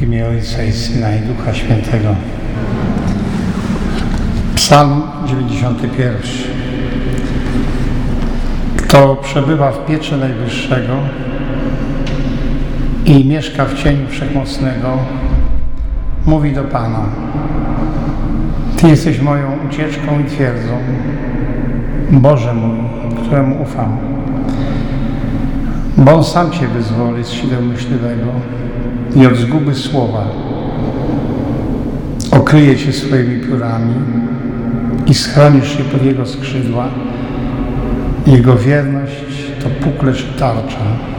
W imię Ojca i Syna i Ducha Świętego. Psalm 91. Kto przebywa w pieczy Najwyższego i mieszka w cieniu Wszechmocnego, mówi do Pana: Ty jesteś moją ucieczką i twierdzą, Boże mój, któremu ufam. Bo On sam Cię wyzwoli z sideł myśliwego i od zguby słowa. Okryje Cię swoimi piórami i schronisz się pod Jego skrzydła. Jego wierność to pukle czy tarcza.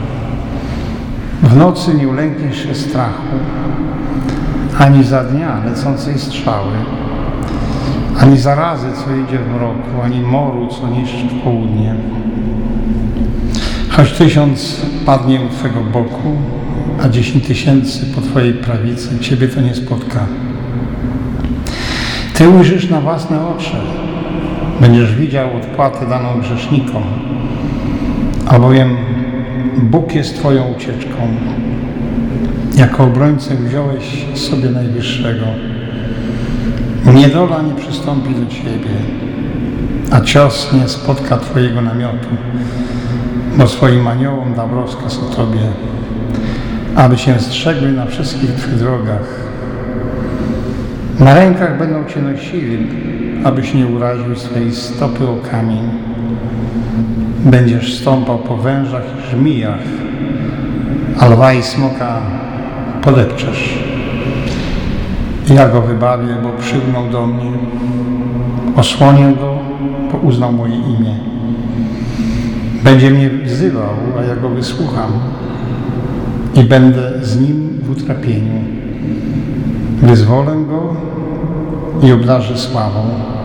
W nocy nie ulękniesz się strachu, ani za dnia lecącej strzały, ani zarazy, co idzie w mroku, ani moru, co niszczy w południe. Choć 1000 padnie u Twego boku, a 10 000 po Twojej prawicy, Ciebie to nie spotka. Ty ujrzysz na własne oczy, będziesz widział odpłatę daną grzesznikom, albowiem Bóg jest Twoją ucieczką. Jako obrońcę wziąłeś sobie Najwyższego. Niedola nie przystąpi do Ciebie, a cios nie spotka Twojego namiotu, bo swoim aniołom dał rozkaz o Tobie, aby Cię strzegły na wszystkich Twych drogach. Na rękach będą Cię nosili, abyś nie uraził swej stopy o kamień. Będziesz stąpał po wężach i żmijach, a lwa i smoka podepczesz. Ja go wybawię, bo przygnął do mnie. Osłonię go, bo uznał moje imię. Będzie mnie wzywał, a ja go wysłucham i będę z nim w utrapieniu. Wyzwolę go i obdarzę sławą.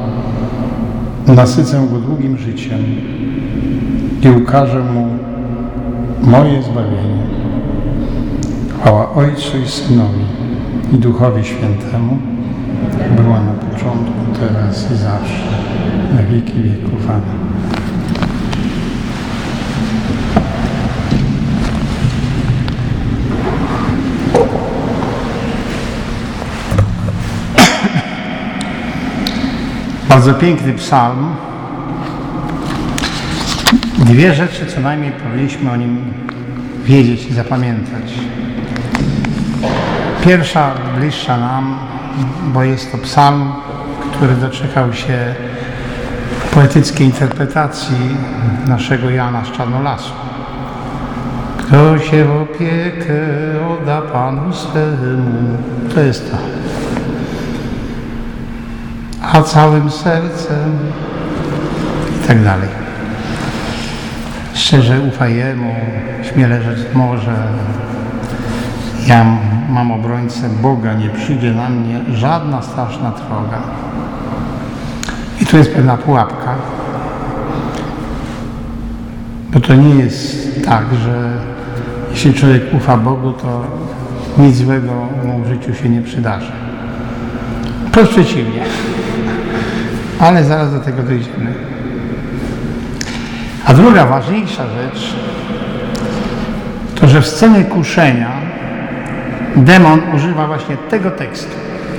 Nasycę go długim życiem i ukażę mu moje zbawienie. Chwała Ojcu i Synowi i Duchowi Świętemu, była na początku, teraz i zawsze, na wieki wieków. Amen. Bardzo piękny psalm. Dwie rzeczy co najmniej powinniśmy o nim wiedzieć i zapamiętać. Pierwsza bliższa nam, bo jest to psalm, który doczekał się poetyckiej interpretacji naszego Jana z Czarnolasu. Kto się w opiekę odda Panu swemu, to jest to. A całym sercem i tak dalej. Szczerze ufa Jemu, śmiele rzec może. Ja mam obrońcę Boga, nie przyjdzie na mnie żadna straszna trwoga. I tu jest pewna pułapka, bo to nie jest tak, że jeśli człowiek ufa Bogu, to nic złego mu w życiu się nie przydarzy. Wprost przeciwnie. Ale zaraz do tego dojdziemy. A druga ważniejsza rzecz to, że w scenie kuszenia demon używa właśnie tego tekstu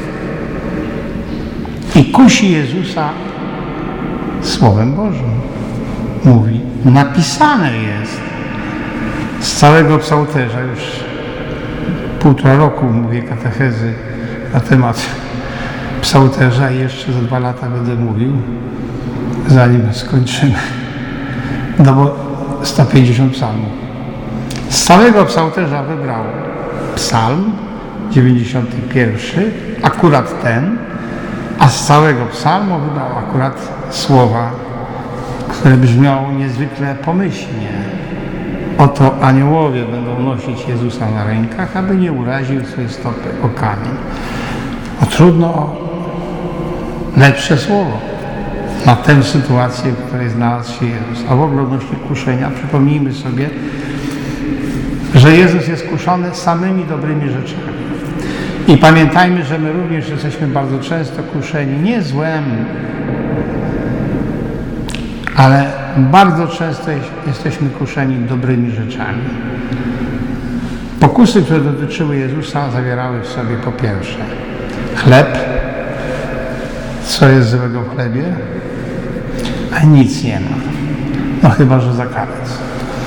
i kusi Jezusa Słowem Bożym. Mówi, napisane jest z całego psałterza, już 1,5 roku mówię katechezy na temat psałterza i jeszcze za 2 lata będę mówił, zanim skończymy. No bo 150 psalmów. Z całego psałterza wybrał psalm 91, akurat ten, a z całego psalmu wybrał akurat słowa, które brzmią niezwykle pomyślnie. Oto aniołowie będą nosić Jezusa na rękach, aby nie uraził swojej stopy o kamień. Trudno o lepsze słowo na tę sytuację, w której znalazł się Jezus. A w ogóle odnośnie kuszenia przypomnijmy sobie, że Jezus jest kuszony samymi dobrymi rzeczami. I pamiętajmy, że my również jesteśmy bardzo często kuszeni nie złem, ale bardzo często jesteśmy kuszeni dobrymi rzeczami. Pokusy, które dotyczyły Jezusa, zawierały w sobie po pierwsze chleb, co jest złego w chlebie, a nic nie ma. No chyba, że za karec.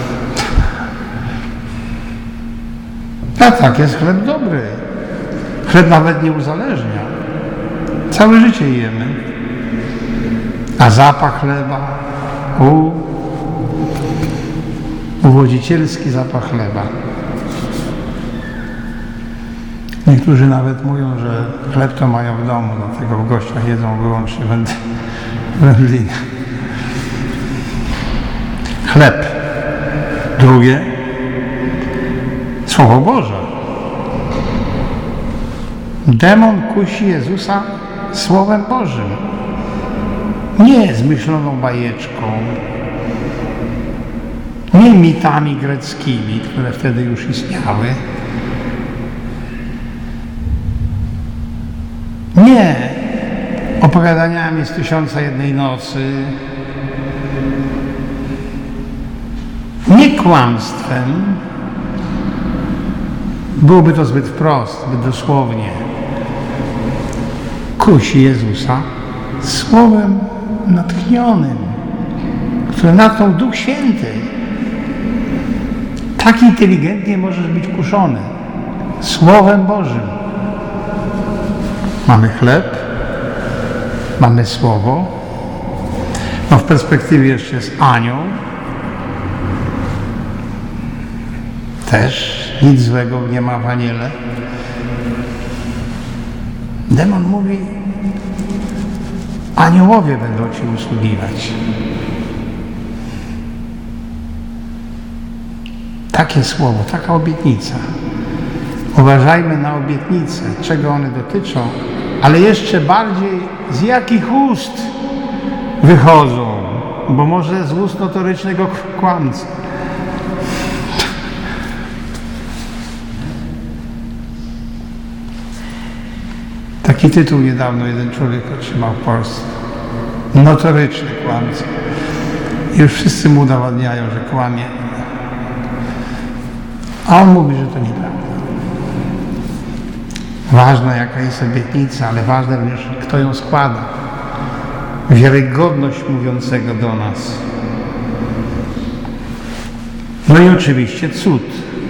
A tak, jest chleb dobry. Chleb nawet nie uzależnia. Całe życie jemy. A zapach chleba, uwodzicielski zapach chleba. Niektórzy nawet mówią, że chleb to mają w domu, dlatego w gościach jedzą wyłącznie wędliny. Chleb. Drugie, Słowo Boże. Demon kusi Jezusa Słowem Bożym. Nie zmyśloną bajeczką, nie mitami greckimi, które wtedy już istniały. Nie opowiadaniami z 1001 nocy, nie kłamstwem, byłoby to zbyt wprost, zbyt dosłownie. Kusi Jezusa Słowem natchnionym, które natchnął Duch Święty. Tak inteligentnie możesz być kuszony Słowem Bożym. Mamy chleb, mamy Słowo, no w perspektywie jeszcze jest anioł. Też nic złego nie ma w aniele. Demon mówi, aniołowie będą ci usługiwać. Takie słowo, taka obietnica. Uważajmy na obietnice, czego one dotyczą, ale jeszcze bardziej z jakich ust wychodzą, bo może z ust notorycznego kłamcy. Taki tytuł niedawno jeden człowiek otrzymał w Polsce. Notoryczny kłamca. Już wszyscy mu udowadniają, że kłamie. A on mówi, że to nieprawda. Ważna jaka jest obietnica, ale ważne również kto ją składa. Wiarygodność mówiącego do nas. No i oczywiście cud.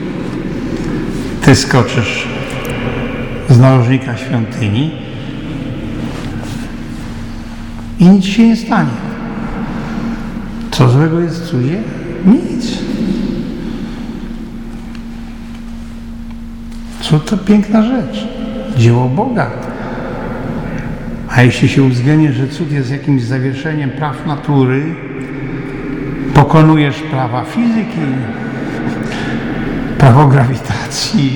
Ty skoczysz z narożnika świątyni i nic się nie stanie. Co złego jest w cudzie? Nic. Cud to piękna rzecz. Dzieło Boga. A jeśli się uwzględni, że cud jest jakimś zawieszeniem praw natury, pokonujesz prawa fizyki, prawo grawitacji,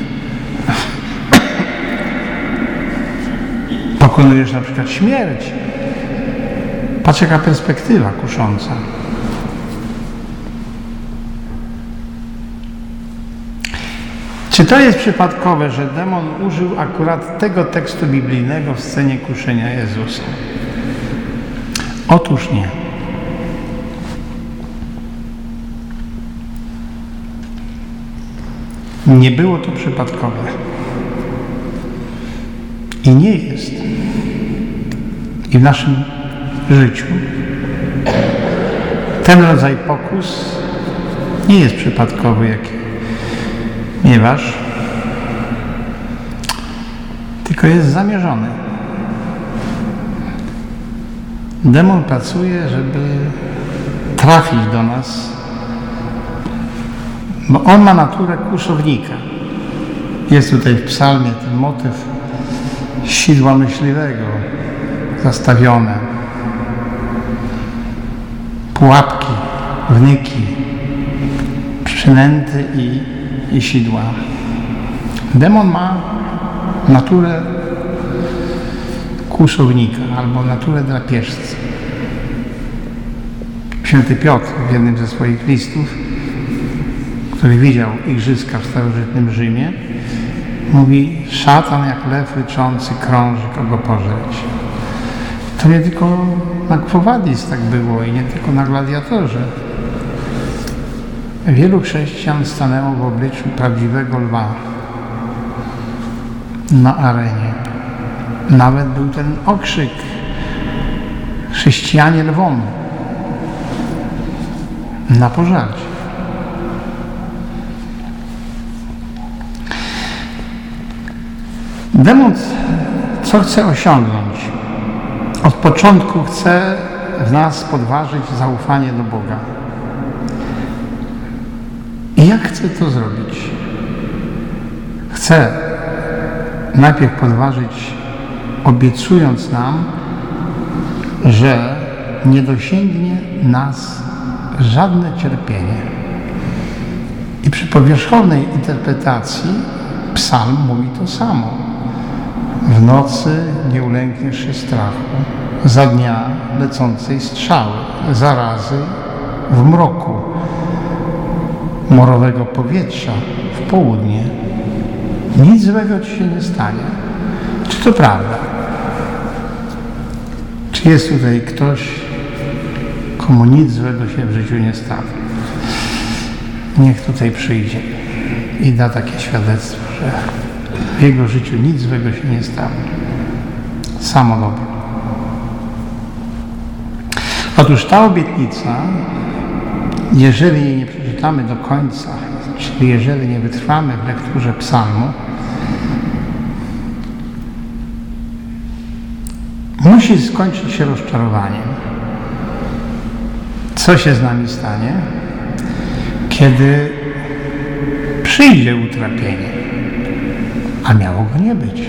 pokonujesz na przykład śmierć. Patrz jaka perspektywa kusząca. Czy to jest przypadkowe, że demon użył akurat tego tekstu biblijnego w scenie kuszenia Jezusa? Otóż nie. Nie było to przypadkowe. I nie jest. I w naszym życiu ten rodzaj pokus nie jest przypadkowy, ponieważ tylko jest zamierzony. Demon pracuje, żeby trafić do nas, bo on ma naturę kłusownika. Jest tutaj w psalmie ten motyw sidła myśliwego zastawione, pułapki, wnyki, przynęty i sidła. Demon ma naturę kłusownika albo naturę drapieżcy. Święty Piotr w jednym ze swoich listów, który widział igrzyska w starożytnym Rzymie, mówi, szatan jak lew ryczący krąży, kogo pożreć. To nie tylko na Quo Vadis tak było i nie tylko na Gladiatorze. wielu chrześcijan stanęło w obliczu prawdziwego lwa na arenie. Nawet był ten okrzyk: chrześcijanie lwom na pożarcie. Demon co chce osiągnąć? Od początku chce w nas podważyć zaufanie do Boga. I jak chce to zrobić? Chce najpierw podważyć, obiecując nam, że nie dosięgnie nas żadne cierpienie. I przy powierzchownej interpretacji psalm mówi to samo. W nocy nie ulękniesz się strachu, za dnia lecącej strzały, zarazy w mroku, morowego powietrza w południe. Nic złego ci się nie stanie. Czy to prawda? Czy jest tutaj ktoś, komu nic złego się w życiu nie stanie? Niech tutaj przyjdzie i da takie świadectwo, że w jego życiu nic złego się nie stało. Samo dobro. Otóż ta obietnica, jeżeli jej nie przeczytamy do końca, czyli jeżeli nie wytrwamy w lekturze psalmu, musi skończyć się rozczarowaniem. Co się z nami stanie, kiedy przyjdzie utrapienie, a miało go nie być?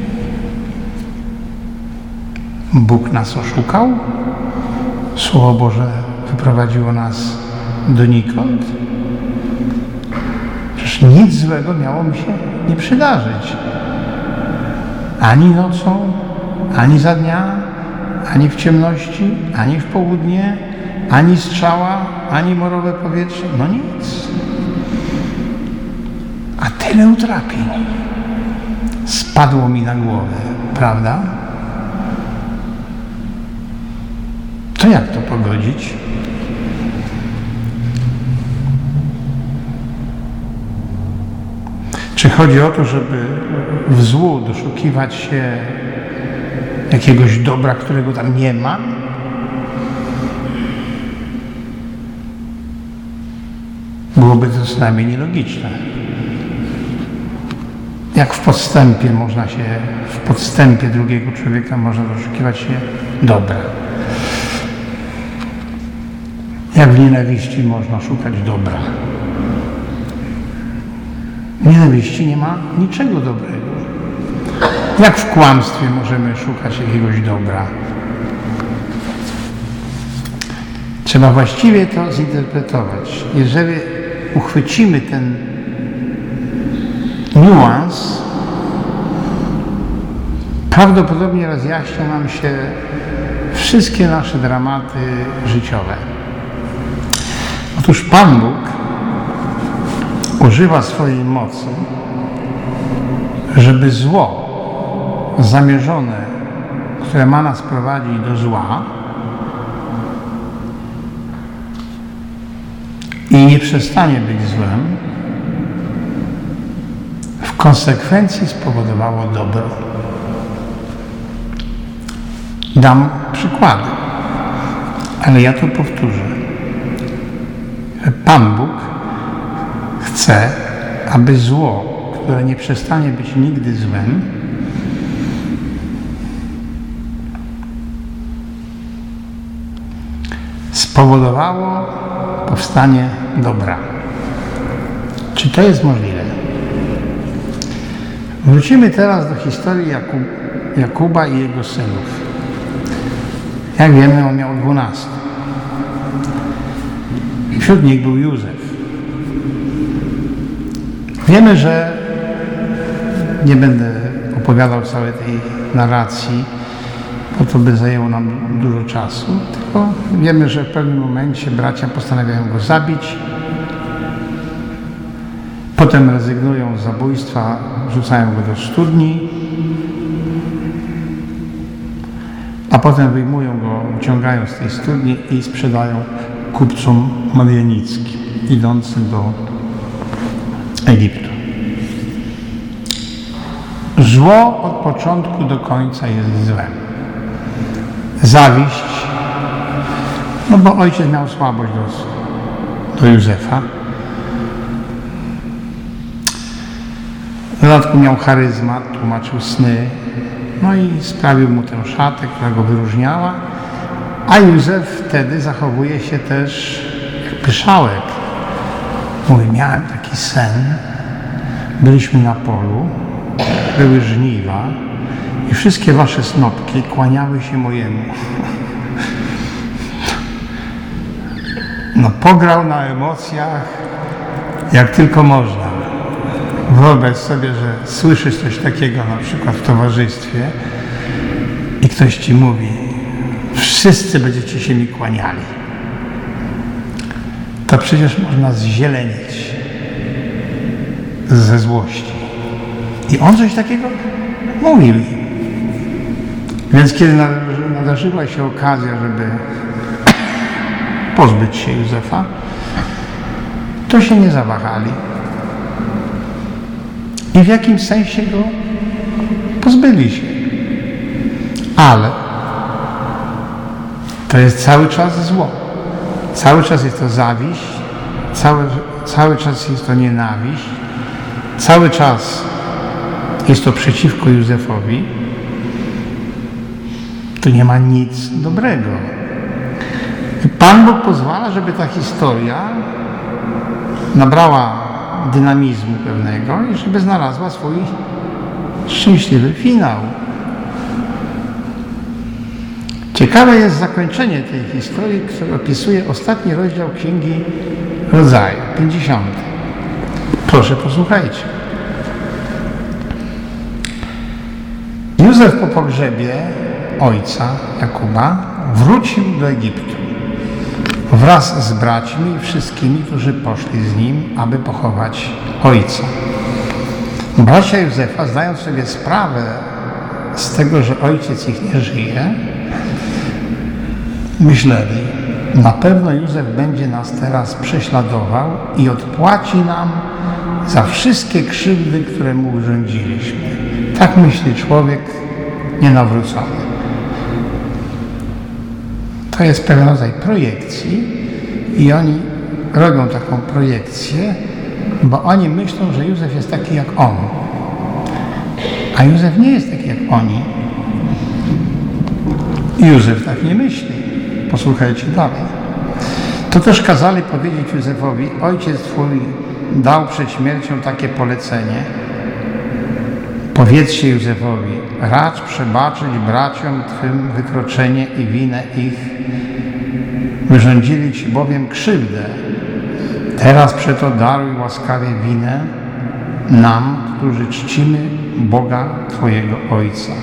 Bóg nas oszukał? Słowo Boże wyprowadziło nas donikąd? Przecież nic złego miało mi się nie przydarzyć. Ani nocą, ani za dnia, ani w ciemności, ani w południe, ani strzała, ani morowe powietrze. No nic. A tyle utrapień spadło mi na głowę, prawda? To jak to pogodzić? Czy chodzi o to, żeby w złu doszukiwać się jakiegoś dobra, którego tam nie ma? Byłoby to co najmniej nielogiczne. Jak w podstępie drugiego człowieka można doszukiwać się dobra. Jak w nienawiści można szukać dobra. W nienawiści nie ma niczego dobrego. Jak w kłamstwie możemy szukać jakiegoś dobra? Trzeba właściwie to zinterpretować. Jeżeli uchwycimy ten niuans, prawdopodobnie rozjaśnią nam się wszystkie nasze dramaty życiowe. Otóż Pan Bóg używa swojej mocy, żeby zło zamierzone, które ma nas prowadzić do zła i nie przestanie być złem, w konsekwencji spowodowało dobro. Dam przykłady, ale ja to powtórzę. Pan Bóg chce, aby zło, które nie przestanie być nigdy złem, spowodowało powstanie dobra. Czy to jest możliwe? Wrócimy teraz do historii Jakuba i jego synów. Jak wiemy, on miał 12. Wśród nich był Józef. Wiemy, że nie będę opowiadał całej tej narracji, bo to by zajęło nam dużo czasu, tylko wiemy, że w pewnym momencie bracia postanawiają go zabić, potem rezygnują z zabójstwa, wrzucają go do studni, a potem wyjmują go, wyciągają z tej studni i sprzedają kupcom madianickim. idącym do Egiptu. Zło od początku do końca jest złem. Zawiść, no bo ojciec miał słabość do Józefa. W dodatku miał charyzmat, tłumaczył sny, no i sprawił mu tę szatę, która go wyróżniała, a Józef wtedy zachowuje się też jak pyszałek. Mówi, miałem taki sen, byliśmy na polu, były żniwa i wszystkie wasze snopki kłaniały się mojemu. No pograł na emocjach jak tylko można. Wyobraź sobie, że słyszysz coś takiego na przykład w towarzystwie i ktoś ci mówi, wszyscy będziecie się mi kłaniali. To przecież można zzielenieć ze złości. I on coś takiego mówił im. Więc kiedy nadarzyła się okazja, żeby pozbyć się Józefa, to się nie zawahali. I w jakimś sensie go pozbyli się. Ale to jest cały czas zło. Cały czas jest to zawiść, cały czas jest to nienawiść, cały czas jest to przeciwko Józefowi. Tu nie ma nic dobrego. I Pan Bóg pozwala, żeby ta historia nabrała dynamizmu pewnego i żeby znalazła swój szczęśliwy finał. Ciekawe jest zakończenie tej historii, które opisuje ostatni rozdział Księgi Rodzaju, 50. Proszę, posłuchajcie. Józef po pogrzebie ojca Jakuba wrócił do Egiptu wraz z braćmi i wszystkimi, którzy poszli z nim, aby pochować ojca. Bracia Józefa, zdając sobie sprawę z tego, że ojciec ich nie żyje, myśleli, na pewno Józef będzie nas teraz prześladował i odpłaci nam za wszystkie krzywdy, które mu wyrządziliśmy. Tak myśli człowiek nienawrócony. To jest pewien rodzaj projekcji i oni robią taką projekcję, bo oni myślą, że Józef jest taki jak on. A Józef nie jest taki jak oni. Józef tak nie myśli. Posłuchajcie dalej. To też kazali powiedzieć Józefowi, ojciec twój dał przed śmiercią takie polecenie. Powiedzcie Józefowi, racz przebaczyć braciom twym wykroczenie i winę ich. Wyrządzili ci bowiem krzywdę. Teraz przeto daruj łaskawie winę nam, którzy czcimy Boga twojego ojca.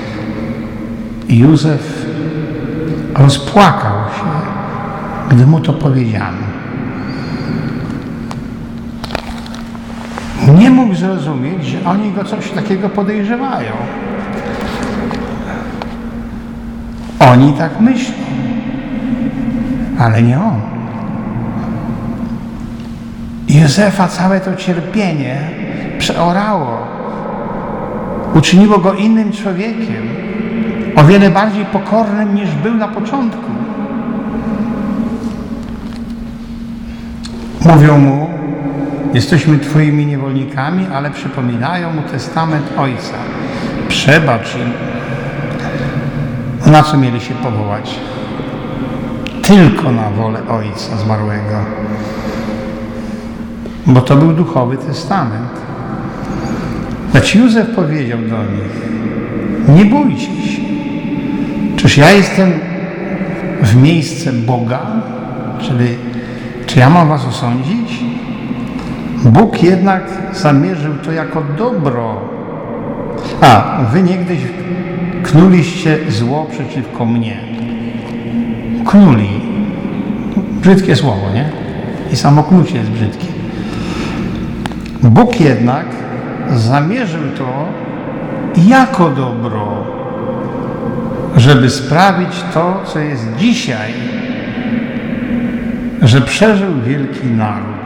I Józef rozpłakał się, gdy mu to powiedziano. Nie mógł zrozumieć, że oni go coś takiego podejrzewają. Oni tak myślą, ale nie on. Józefa całe to cierpienie przeorało, uczyniło go innym człowiekiem, o wiele bardziej pokornym niż był na początku. Mówią mu, jesteśmy twoimi niewolnikami, ale przypominają mu testament ojca. Przebacz im. Na co mieli się powołać? Tylko na wolę ojca zmarłego. Bo to był duchowy testament. Lecz Józef powiedział do nich, nie bójcie się. Czyż ja jestem w miejsce Boga? Czyli czy ja mam was osądzić? Bóg jednak zamierzył to jako dobro. A wy niegdyś knuliście zło przeciwko mnie. Knuli. Brzydkie słowo, nie? I samo knucie jest brzydkie. Bóg jednak zamierzył to jako dobro, żeby sprawić to, co jest dzisiaj, że przeżył wielki naród.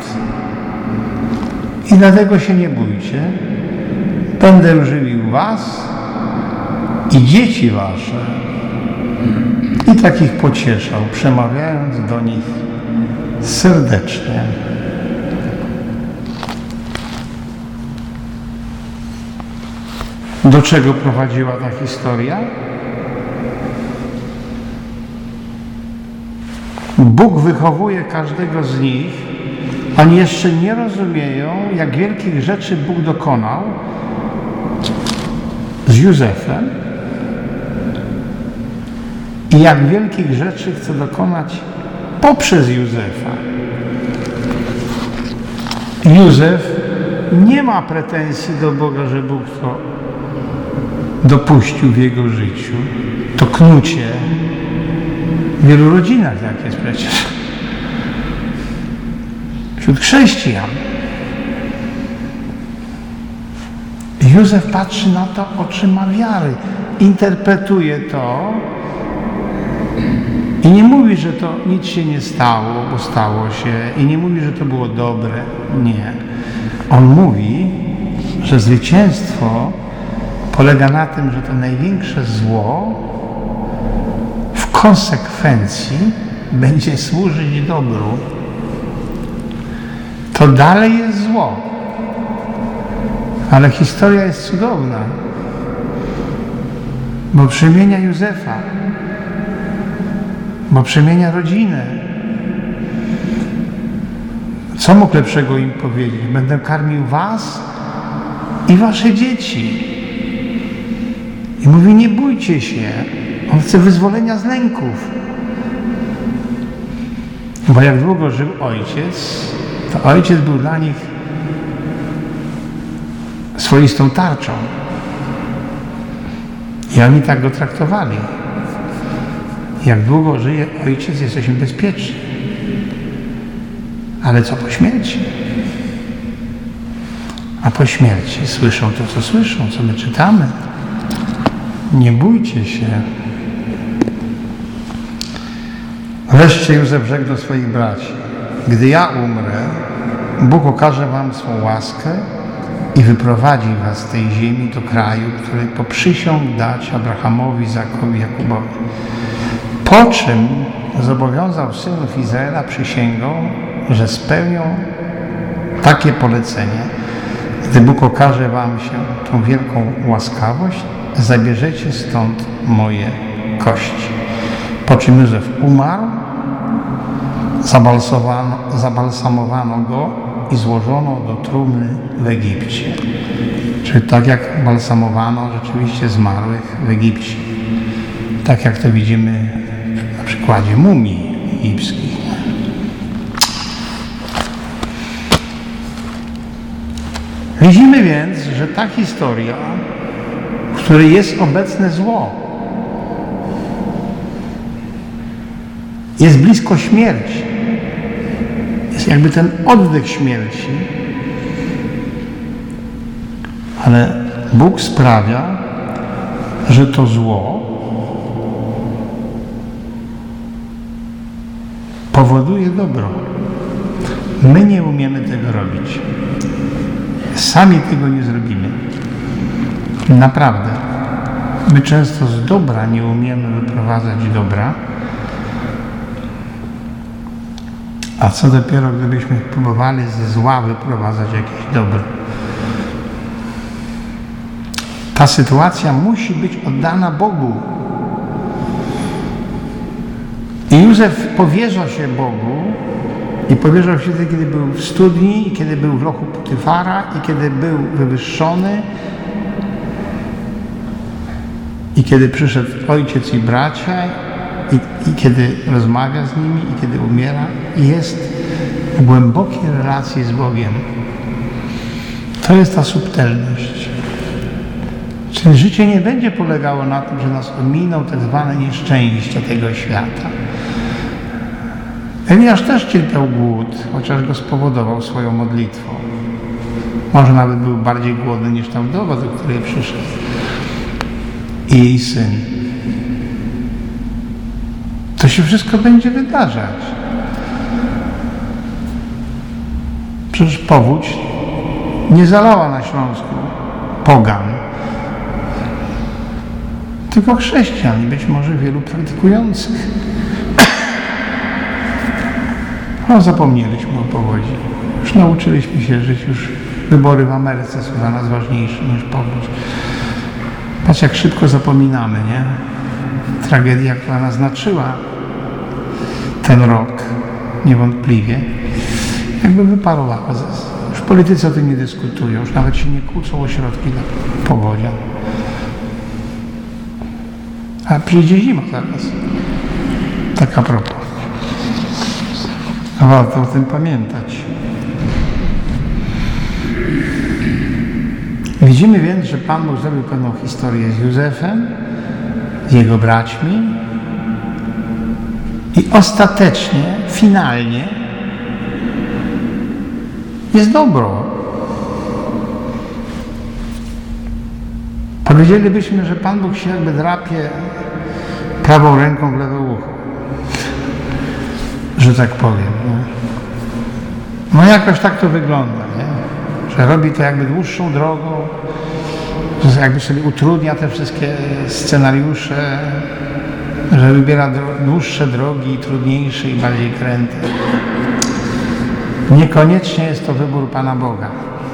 I dlatego się nie bójcie. Będę żywił was i dzieci wasze. I tak ich pocieszał, przemawiając do nich serdecznie. Do czego prowadziła ta historia? Bóg wychowuje każdego z nich. Oni jeszcze nie rozumieją, jak wielkich rzeczy Bóg dokonał z Józefem i jak wielkich rzeczy chce dokonać poprzez Józefa. Józef nie ma pretensji do Boga, że Bóg to dopuścił w jego życiu. To knucie w wielu rodzinach, jak jest przecież. Wśród chrześcijan. Józef patrzy na to oczyma wiary, interpretuje to i nie mówi, że to nic się nie stało, bo stało się, i nie mówi, że to było dobre. Nie. On mówi, że zwycięstwo polega na tym, że to największe zło w konsekwencji będzie służyć dobru. To dalej jest zło. Ale historia jest cudowna, bo przemienia Józefa, bo przemienia rodzinę. Co mógł lepszego im powiedzieć? Będę karmił was i wasze dzieci. I mówi, nie bójcie się. On chce wyzwolenia z lęków. Bo jak długo żył ojciec, to ojciec był dla nich swoistą tarczą. I oni tak go traktowali. Jak długo żyje ojciec, jesteśmy bezpieczni. Ale co po śmierci? A po śmierci słyszą to, co słyszą, co my czytamy. Nie bójcie się. Wreszcie Józef rzekł do swoich braci: gdy ja umrę, Bóg okaże wam swą łaskę i wyprowadzi was z tej ziemi do kraju, który poprzysiągł dać Abrahamowi, Izakowi, Jakubowi. Po czym zobowiązał synów Izraela przysięgą, że spełnią takie polecenie. Gdy Bóg okaże wam się tą wielką łaskawość, zabierzecie stąd moje kości. Po czym Józef umarł, zabalsamowano go i złożono do trumny w Egipcie. Czyli tak jak balsamowano rzeczywiście zmarłych w Egipcie. Tak jak to widzimy na przykładzie mumii egipskich. Widzimy więc, że ta historia, w której jest obecne zło, jest blisko śmierci. Jest jakby ten oddech śmierci. Ale Bóg sprawia, że to zło powoduje dobro. My nie umiemy tego robić. Sami tego nie zrobimy. Naprawdę. My często z dobra nie umiemy wyprowadzać dobra, a co dopiero, gdybyśmy próbowali ze zła wyprowadzać jakieś dobro. Ta sytuacja musi być oddana Bogu. I Józef powierza się Bogu i powierzał się wtedy, kiedy był w studni, i kiedy był w lochu Potyfara, i kiedy był wywyższony, i kiedy przyszedł ojciec i bracia, i kiedy rozmawia z nimi, i kiedy umiera, i jest w głębokiej relacji z Bogiem. To jest ta subtelność. Czyli życie nie będzie polegało na tym, że nas ominą tak zwane nieszczęścia tego świata. Eliasz też cierpiał głód, chociaż go spowodował swoją modlitwą. Może nawet był bardziej głodny niż ta wdowa, do której przyszedł. I jej syn. To się wszystko będzie wydarzać. Przecież powódź nie zalała na Śląsku pogan, tylko chrześcijan i być może wielu praktykujących. No, zapomnieliśmy o powodzi. Już nauczyliśmy się żyć, już wybory w Ameryce są dla nas ważniejsze niż powódź. Patrz, jak szybko zapominamy, nie? Tragedia, która naznaczyła ten rok, niewątpliwie, jakby wyparowała. Już politycy o tym nie dyskutują, już nawet się nie kłócą o środki dla powodzia. A przyjdzie zima zaraz. Tak a propos. Warto o tym pamiętać. Widzimy więc, że Pan Bóg zrobił pewną historię z Józefem, z jego braćmi i ostatecznie, finalnie jest dobro. Powiedzielibyśmy, że Pan Bóg się jakby drapie prawą ręką w lewe ucho, że tak powiem. No jakoś tak to wygląda, nie? Że robi to jakby dłuższą drogą, że jakby sobie utrudnia te wszystkie scenariusze, że wybiera dłuższe drogi, trudniejsze i bardziej kręte. Niekoniecznie jest to wybór Pana Boga.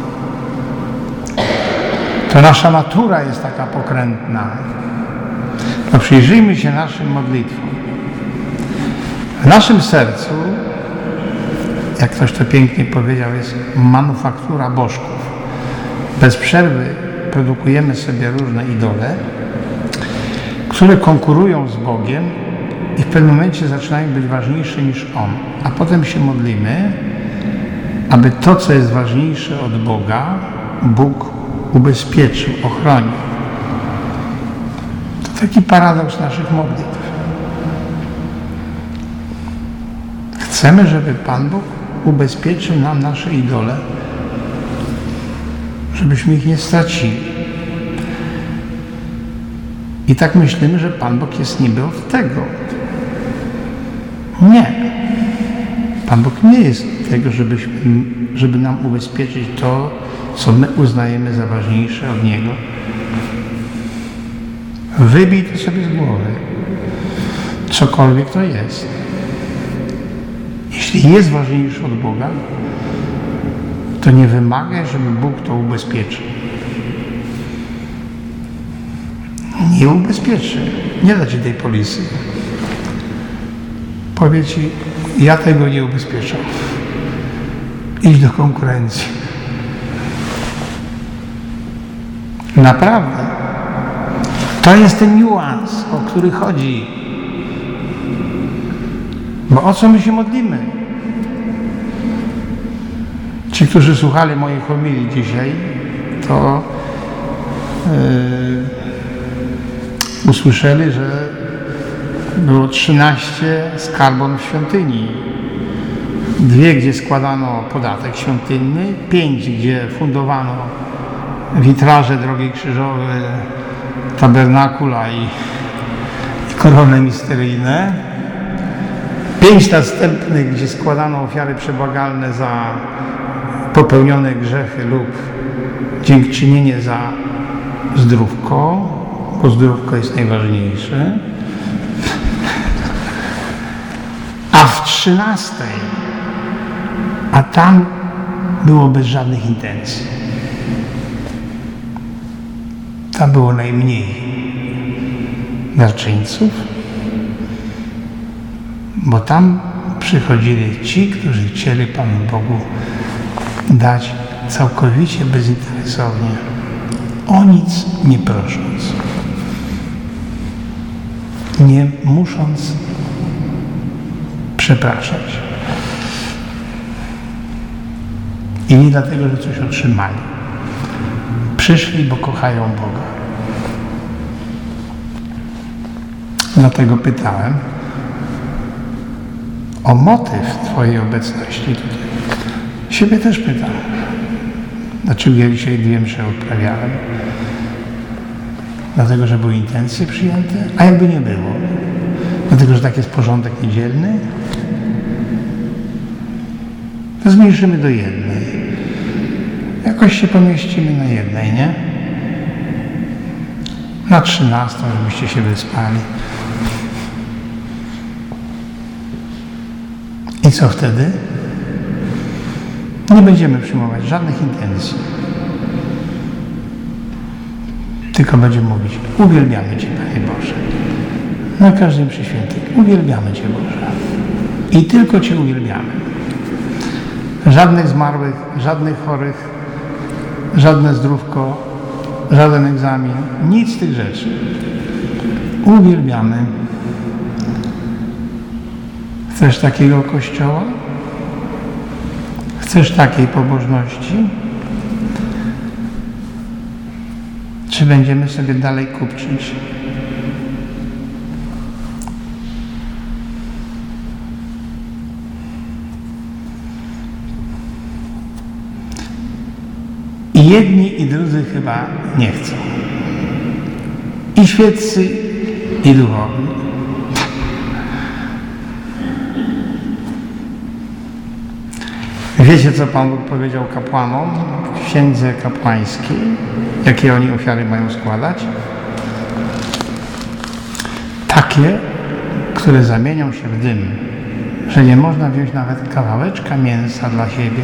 To nasza natura jest taka pokrętna. To przyjrzyjmy się naszym modlitwom. W naszym sercu, jak ktoś to pięknie powiedział, jest manufaktura bożków. Bez przerwy produkujemy sobie różne idole, które konkurują z Bogiem i w pewnym momencie zaczynają być ważniejsze niż On. A potem się modlimy, aby to, co jest ważniejsze od Boga, Bóg ubezpieczył, ochronił. To taki paradoks naszych modlitw. Chcemy, żeby Pan Bóg ubezpieczył nam nasze idole, żebyśmy ich nie stracili. I tak myślimy, że Pan Bóg jest niby od tego. Nie. Pan Bóg nie jest od tego, żeby nam ubezpieczyć to, co my uznajemy za ważniejsze od Niego. Wybij to sobie z głowy. Cokolwiek to jest. Jeśli jest ważniejszy od Boga, to nie wymagaj, żeby Bóg to ubezpieczył. Nie ubezpieczy. Nie da Ci tej polisy. Powie Ci, ja tego nie ubezpieczam. Idź do konkurencji. Naprawdę. To jest ten niuans, o który chodzi. Bo o co my się modlimy? Ci, którzy słuchali mojej homilii dzisiaj, to usłyszeli, że było 13 skarbon w świątyni. 2, gdzie składano podatek świątynny, 5, gdzie fundowano witraże drogi krzyżowe, tabernakula i korony misteryjne. 5 następnych, gdzie składano ofiary przebłagalne za popełnione grzechy lub dziękczynienie za zdrówko, bo zdrówko jest najważniejsze. A w 13, a tam było bez żadnych intencji. Tam było najmniej darczyńców, bo tam przychodzili ci, którzy chcieli Panu Bogu dać całkowicie bezinteresownie, o nic nie prosząc, nie musząc przepraszać. I nie dlatego, że coś otrzymali. Przyszli, bo kochają Boga. Dlatego pytałem o motyw Twojej obecności tutaj. Siebie też pytam. Dlaczego ja dzisiaj 2 msze odprawiałem? Dlatego, że były intencje przyjęte? A jakby nie było? Dlatego, że tak jest porządek niedzielny? To zmniejszymy do 1. Jakoś się pomieścimy na jednej, nie? Na 13, żebyście się wyspali. I co wtedy? Nie będziemy przyjmować żadnych intencji. Tylko będziemy mówić: uwielbiamy Cię, Panie Boże. Na każdym przy świętym. Uwielbiamy Cię, Boże. I tylko Cię uwielbiamy. Żadnych zmarłych, żadnych chorych, żadne zdrówko, żaden egzamin. Nic z tych rzeczy. Uwielbiamy. Chcesz takiego Kościoła? Chcesz takiej pobożności? Czy będziemy sobie dalej kupczyć? I jedni, i drudzy chyba nie chcą. I świeccy, i duchowni. Wiecie, co Pan Bóg powiedział kapłanom w Księdze Kapłańskiej? Jakie oni ofiary mają składać? Takie, które zamienią się w dym. Że nie można wziąć nawet kawałeczka mięsa dla siebie.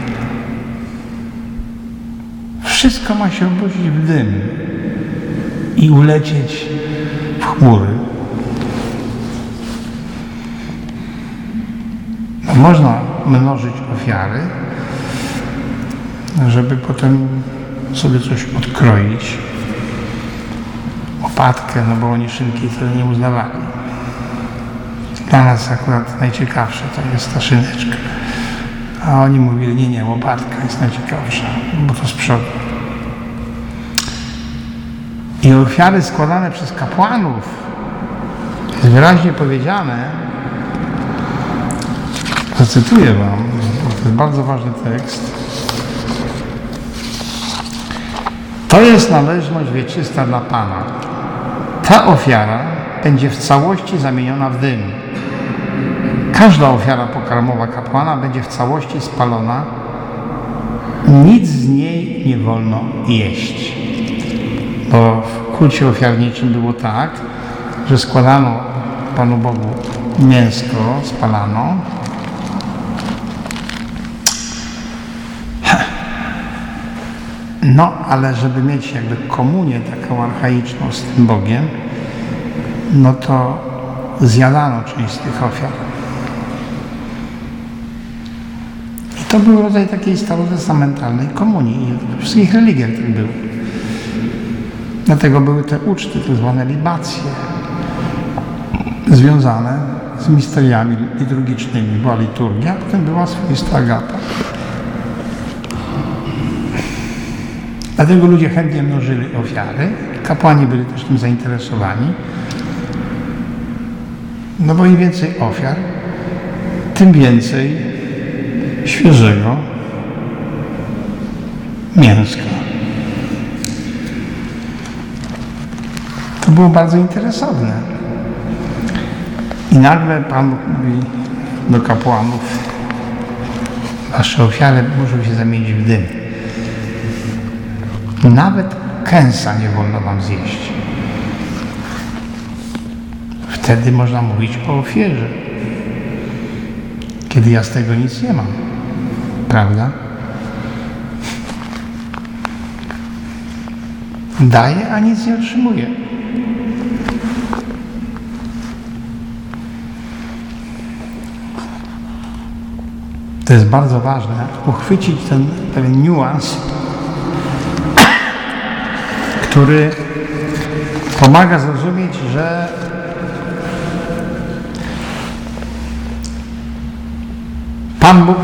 Wszystko ma się obudzić w dym i ulecieć w chmury. No, można mnożyć ofiary, żeby potem sobie coś odkroić. Łopatkę, no bo oni szynki wtedy nie uznawali. Dla nas akurat najciekawsze to jest ta szyneczka. A oni mówili: nie, łopatka jest najciekawsza, bo to z przodu. I ofiary składane przez kapłanów, jest wyraźnie powiedziane, zacytuję wam, to jest bardzo ważny tekst. To jest należność wieczysta dla Pana. Ta ofiara będzie w całości zamieniona w dym. Każda ofiara pokarmowa kapłana będzie w całości spalona. Nic z niej nie wolno jeść. Bo w kulcie ofiarniczym było tak, że składano Panu Bogu mięsko, spalano. No, ale żeby mieć jakby komunię taką archaiczną z tym Bogiem, no to zjadano część z tych ofiar. I to był rodzaj takiej starotestamentalnej komunii. I we wszystkich religiach tak było. Dlatego były te uczty, tak zwane libacje, związane z misteriami liturgicznymi. Była liturgia, a potem była swoista agata. Dlatego ludzie chętnie mnożyli ofiary. Kapłani byli też tym zainteresowani. No bo im więcej ofiar, tym więcej świeżego mięska. To było bardzo interesowne. I nagle Pan Bóg mówi do kapłanów: wasze ofiary muszą się zamienić w dym. Nawet kęsa nie wolno wam zjeść. Wtedy można mówić o ofierze. Kiedy ja z tego nic nie mam. Prawda? Daję, a nic nie otrzymuję. To jest bardzo ważne, uchwycić ten pewien niuans, który pomaga zrozumieć, że Pan Bóg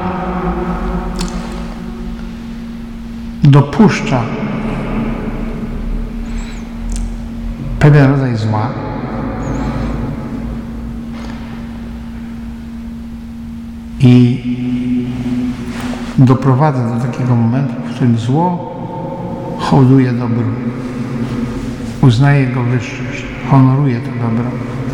dopuszcza pewien rodzaj zła, i doprowadza do takiego momentu, w którym zło hołduje dobru, uznaje jego wyższość, honoruje to dobro.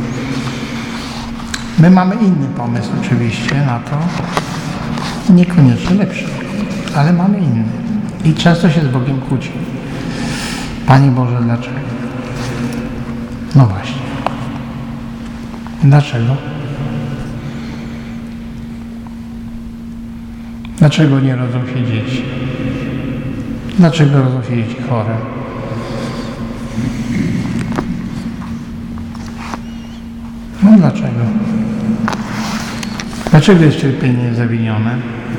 My mamy inny pomysł oczywiście na to, niekoniecznie lepszy, ale mamy inny. I często się z Bogiem kłóci. Panie Boże, dlaczego? No właśnie. Dlaczego? Dlaczego nie rodzą się dzieci? Dlaczego rodzą się dzieci chore? No dlaczego? Dlaczego jest cierpienie zawinione?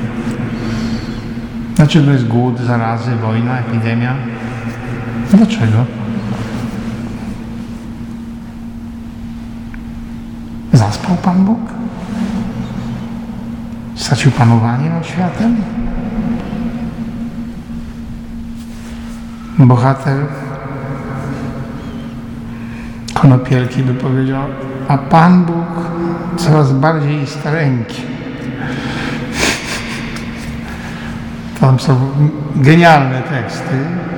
Dlaczego jest głód, zarazy, wojna, epidemia? Dlaczego? Zaspał Pan Bóg? Stracił panowanie nad światem? Bohater Konopielki by powiedział, a Pan Bóg coraz bardziej stareńki. Tam są genialne teksty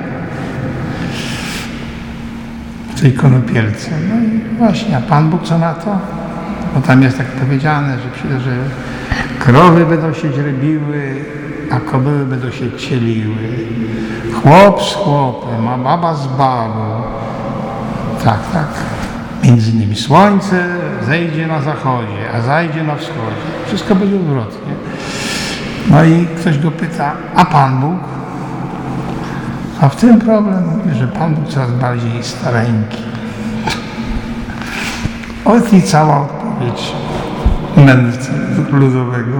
w tej Konopielce. No i właśnie, a Pan Bóg co na to? Bo tam jest tak powiedziane, że krowy będą się źrebiły, a kobyły będą się cieliły. Chłop z chłopem, a baba z babą. Tak. Między innymi słońce zejdzie na zachodzie, a zajdzie na wschodzie. Wszystko będzie odwrotnie. No i ktoś go pyta, a Pan Bóg? A w tym problem mówi, że Pan Bóg coraz bardziej stareńki. Oto i cała odpowiedź mędrca ludowego.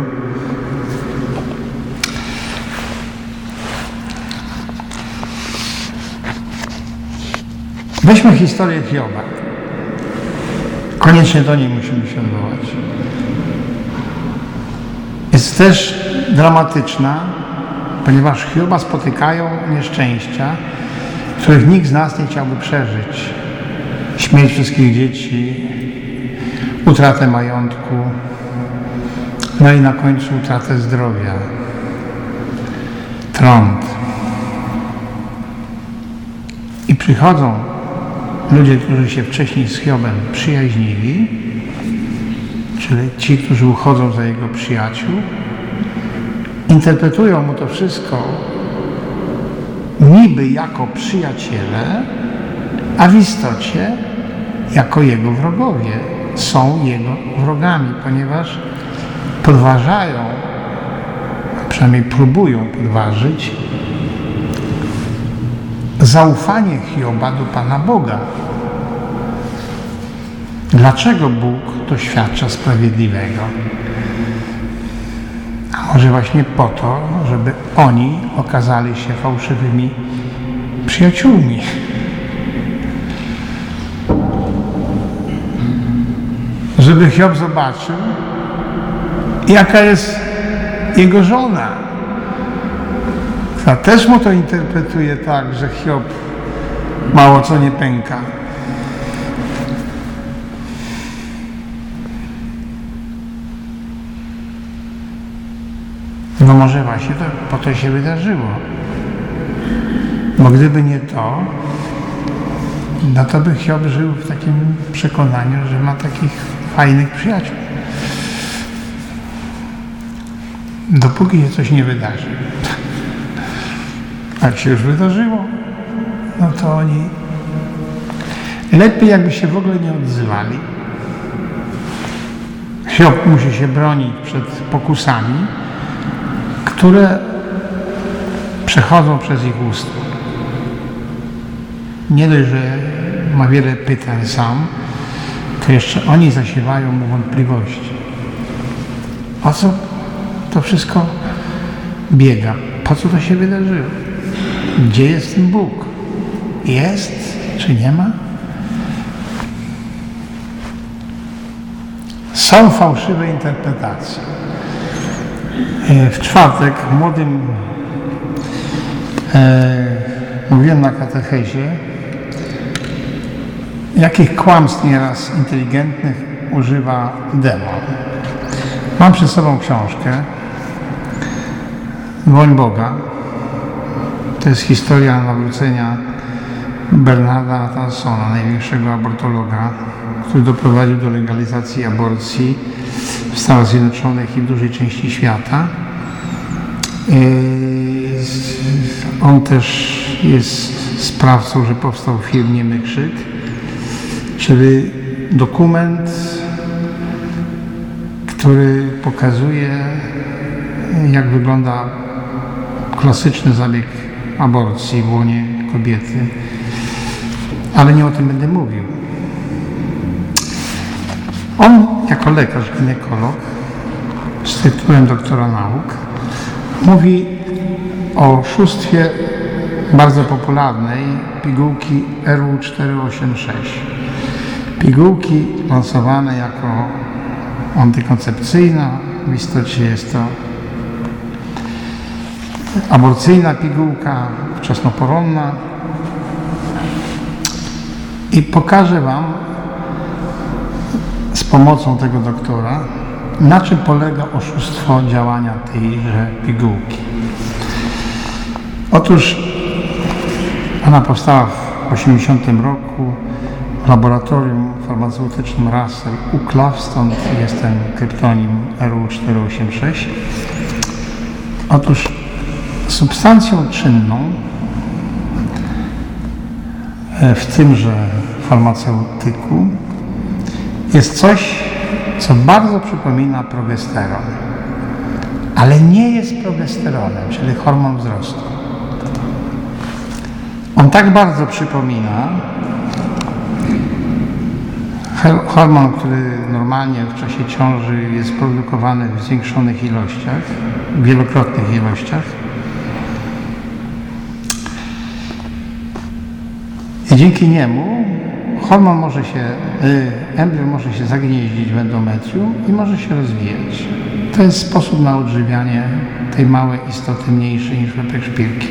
Weźmy historię Hioba. Koniecznie do niej musimy się odwołać. Jest też dramatyczna, ponieważ Hioba spotykają nieszczęścia, których nikt z nas nie chciałby przeżyć. Śmierć wszystkich dzieci, utratę majątku, no i na końcu utratę zdrowia, trąd. I przychodzą ludzie, którzy się wcześniej z Hiobem przyjaźnili, czyli ci, którzy uchodzą za jego przyjaciół, interpretują mu to wszystko niby jako przyjaciele, a w istocie jako jego wrogowie. Są jego wrogami, ponieważ podważają, a przynajmniej próbują podważyć zaufanie Hioba do Pana Boga. Dlaczego Bóg doświadcza sprawiedliwego? A może właśnie po to, żeby oni okazali się fałszywymi przyjaciółmi. Żeby Hiob zobaczył, jaka jest jego żona. Ta też mu to interpretuje tak, że Hiob mało co nie pęka. No może właśnie po to się wydarzyło. Bo gdyby nie to, no to by Hiob żył w takim przekonaniu, że ma takich fajnych przyjaciół. Dopóki się coś nie wydarzy. Jak się już wydarzyło, no to oni lepiej jakby się w ogóle nie odzywali. Hiob musi się bronić przed pokusami, które przechodzą przez ich usta. Nie dość, że ma wiele pytań sam, to jeszcze oni zasiewają mu wątpliwości. O co to wszystko biega? Po co to się wydarzyło? Gdzie jest ten Bóg? Jest czy nie ma? Są fałszywe interpretacje. W czwartek młodym mówiłem na katechezie, jakich kłamstw nieraz inteligentnych używa demon. Mam przed sobą książkę Woń Boga. To jest historia nawrócenia Bernarda Nathansona, największego abortologa, który doprowadził do legalizacji aborcji w Stanach Zjednoczonych i w dużej części świata. on też jest sprawcą, że powstał film Niemy Krzyk, czyli dokument, który pokazuje, jak wygląda klasyczny zabieg aborcji w łonie kobiety, ale nie o tym będę mówił. On jako lekarz, ginekolog z tytułem doktora nauk mówi o oszustwie bardzo popularnej pigułki RU486. Pigułki lansowane jako antykoncepcyjna, w istocie jest to aborcyjna pigułka, wczesnoporonna. I pokażę Wam z pomocą tego doktora, na czym polega oszustwo działania tejże pigułki. Otóż ona powstała w 1980 roku w laboratorium farmaceutycznym Russell UCLA, stąd jest ten kryptonim RU486. Otóż substancją czynną w tymże farmaceutyku jest coś, co bardzo przypomina progesteron, ale nie jest progesteronem, czyli hormon wzrostu. On tak bardzo przypomina hormon, który normalnie w czasie ciąży jest produkowany w zwiększonych ilościach, wielokrotnych ilościach. I dzięki niemu embrion może się zagnieździć w endometrium i może się rozwijać. To jest sposób na odżywianie tej małej istoty mniejszej niż łepek szpilki.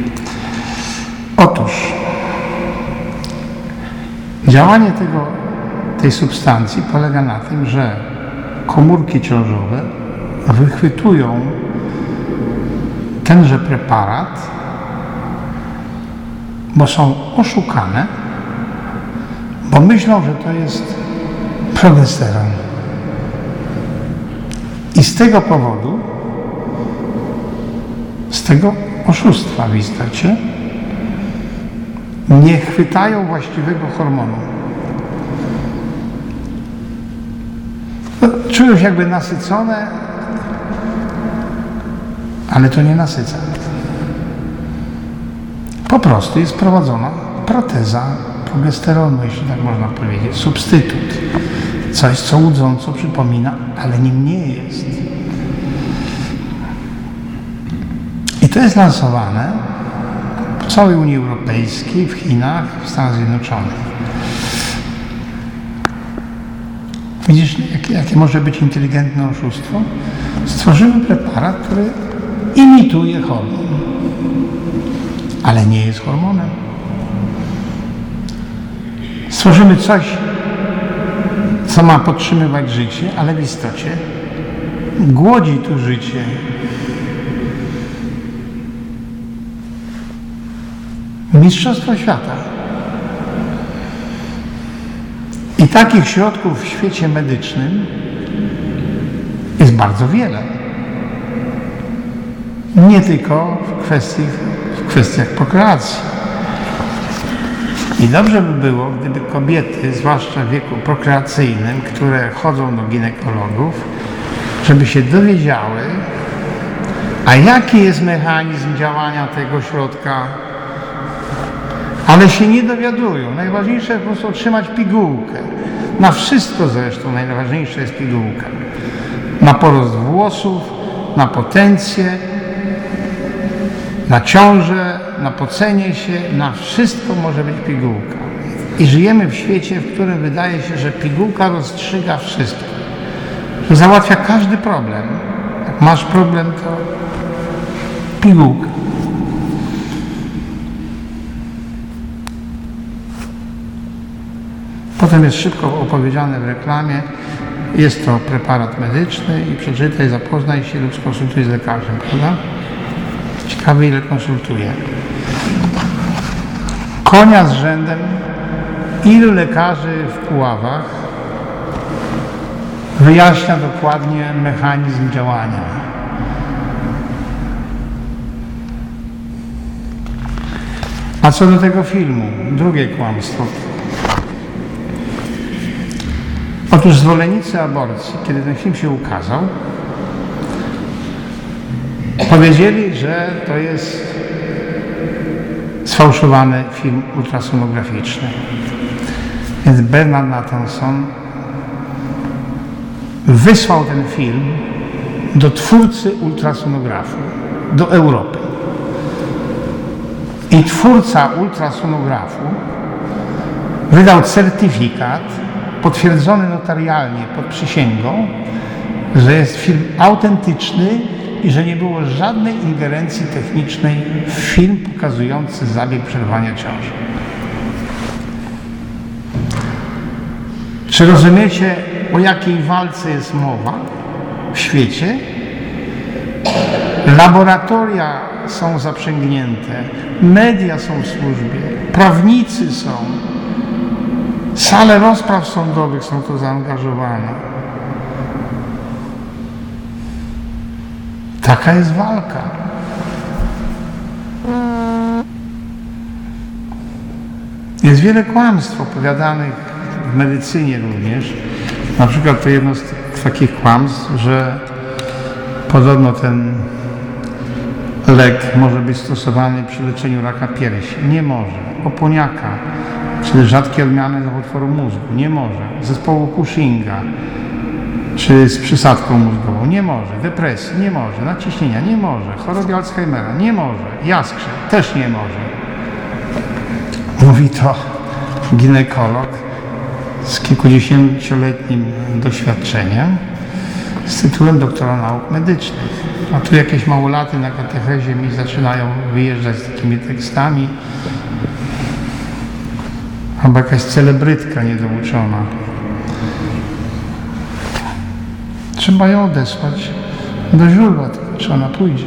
Otóż działanie tej substancji polega na tym, że komórki ciążowe wychwytują tenże preparat, bo są oszukane, bo myślą, że to jest progesteron. I z tego powodu, z tego oszustwa w istocie, nie chwytają właściwego hormonu. Czują się jakby nasycone, ale to nie nasyca. Po prostu jest prowadzona proteza progesteronu, jeśli tak można powiedzieć, substytut. Coś, co łudząco przypomina, ale nim nie jest. I to jest lansowane w całej Unii Europejskiej, w Chinach, w Stanach Zjednoczonych. Widzisz, jakie może być inteligentne oszustwo? Stworzymy preparat, który imituje hormon, ale nie jest hormonem. Stworzymy coś, co ma podtrzymywać życie, ale w istocie głodzi tu życie. Mistrzostwo świata. I takich środków w świecie medycznym jest bardzo wiele. Nie tylko w kwestiach prokreacji. I dobrze by było, gdyby kobiety, zwłaszcza w wieku prokreacyjnym, które chodzą do ginekologów, żeby się dowiedziały, a jaki jest mechanizm działania tego środka, ale się nie dowiadują. Najważniejsze po prostu otrzymać pigułkę. Na wszystko zresztą najważniejsza jest pigułka. Na porost włosów, na potencję, na ciążę, na pocenie się, na wszystko może być pigułka. I żyjemy w świecie, w którym wydaje się, że pigułka rozstrzyga wszystko. Że załatwia każdy problem. Jak masz problem, to pigułka. Potem jest szybko opowiedziane w reklamie, jest to preparat medyczny i przeczytaj, zapoznaj się lub skonsultuj z lekarzem, prawda? Ciekawe, ile konsultuje. Konia z rzędem, ilu lekarzy w Puławach wyjaśnia dokładnie mechanizm działania. A co do tego filmu, drugie kłamstwo. Otóż zwolennicy aborcji, kiedy ten film się ukazał, powiedzieli, że to jest sfałszowany film ultrasonograficzny. Więc Bernard Nathanson wysłał ten film do twórcy ultrasonografu, do Europy. I twórca ultrasonografu wydał certyfikat potwierdzony notarialnie pod przysięgą, że jest film autentyczny i że nie było żadnej ingerencji technicznej w film pokazujący zabieg przerwania ciąży. Czy rozumiecie, o jakiej walce jest mowa w świecie? Laboratoria są zaprzęgnięte, media są w służbie, prawnicy są, sale rozpraw sądowych są to zaangażowane. Taka jest walka. Jest wiele kłamstw opowiadanych w medycynie również. Na przykład to jedno z takich kłamstw, że podobno ten lek może być stosowany przy leczeniu raka piersi. Nie może. Oponiaka, czyli rzadkie odmiany nowotworu mózgu. Nie może. Zespołu Cushinga, czy z przysadką mózgową. Nie może. Depresji. Nie może. Nadciśnienia. Nie może. Choroby Alzheimera. Nie może. Jaskrze. Też nie może. Mówi to ginekolog z kilkudziesięcioletnim doświadczeniem z tytułem doktora nauk medycznych. A tu jakieś małolaty na katechezie mi zaczynają wyjeżdżać z takimi tekstami. Albo jakaś celebrytka niedouczona. Trzeba ją odesłać do źródła, tylko czy ona pójdzie.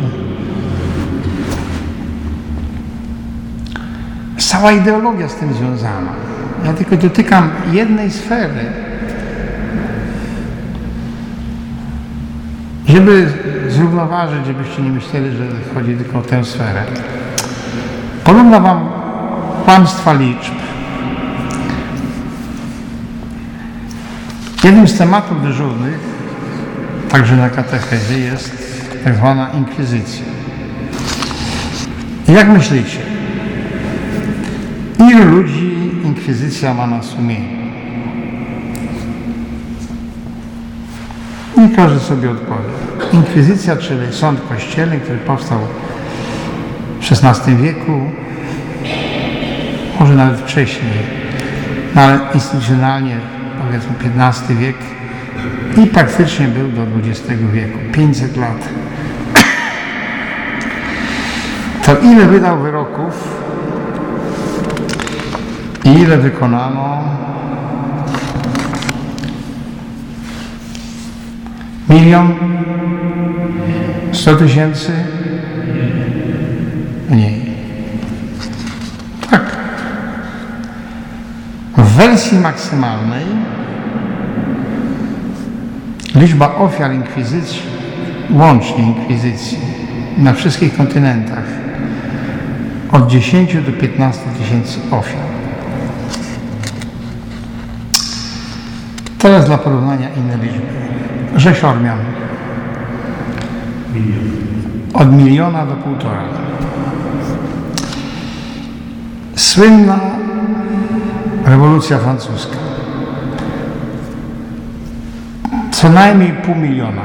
Jest cała ideologia z tym związana. Ja tylko dotykam jednej sfery, żeby zrównoważyć, żebyście nie myśleli, że chodzi tylko o tę sferę. Porównam wam kłamstwa liczb. Jednym z tematów dyżurnych, także na katechezie, jest tak zwana inkwizycja. Jak myślicie, ilu ludzi inkwizycja ma na sumieniu? I każdy sobie odpowie. Inkwizycja, czyli sąd kościelny, który powstał w XVI wieku, może nawet wcześniej, no ale instytucjonalnie powiedzmy XV wiek i praktycznie był do XX wieku, 500 lat. To ile wydał wyroków i ile wykonano? 1 100 000? Mniej. Tak. W wersji maksymalnej liczba ofiar inkwizycji, łącznie inkwizycji, na wszystkich kontynentach od 10 do 15 tysięcy ofiar. Teraz dla porównania inne liczby. Rzesz Ormian. Od 1 miliona do 1,5. Słynna rewolucja francuska. Co najmniej 500 000.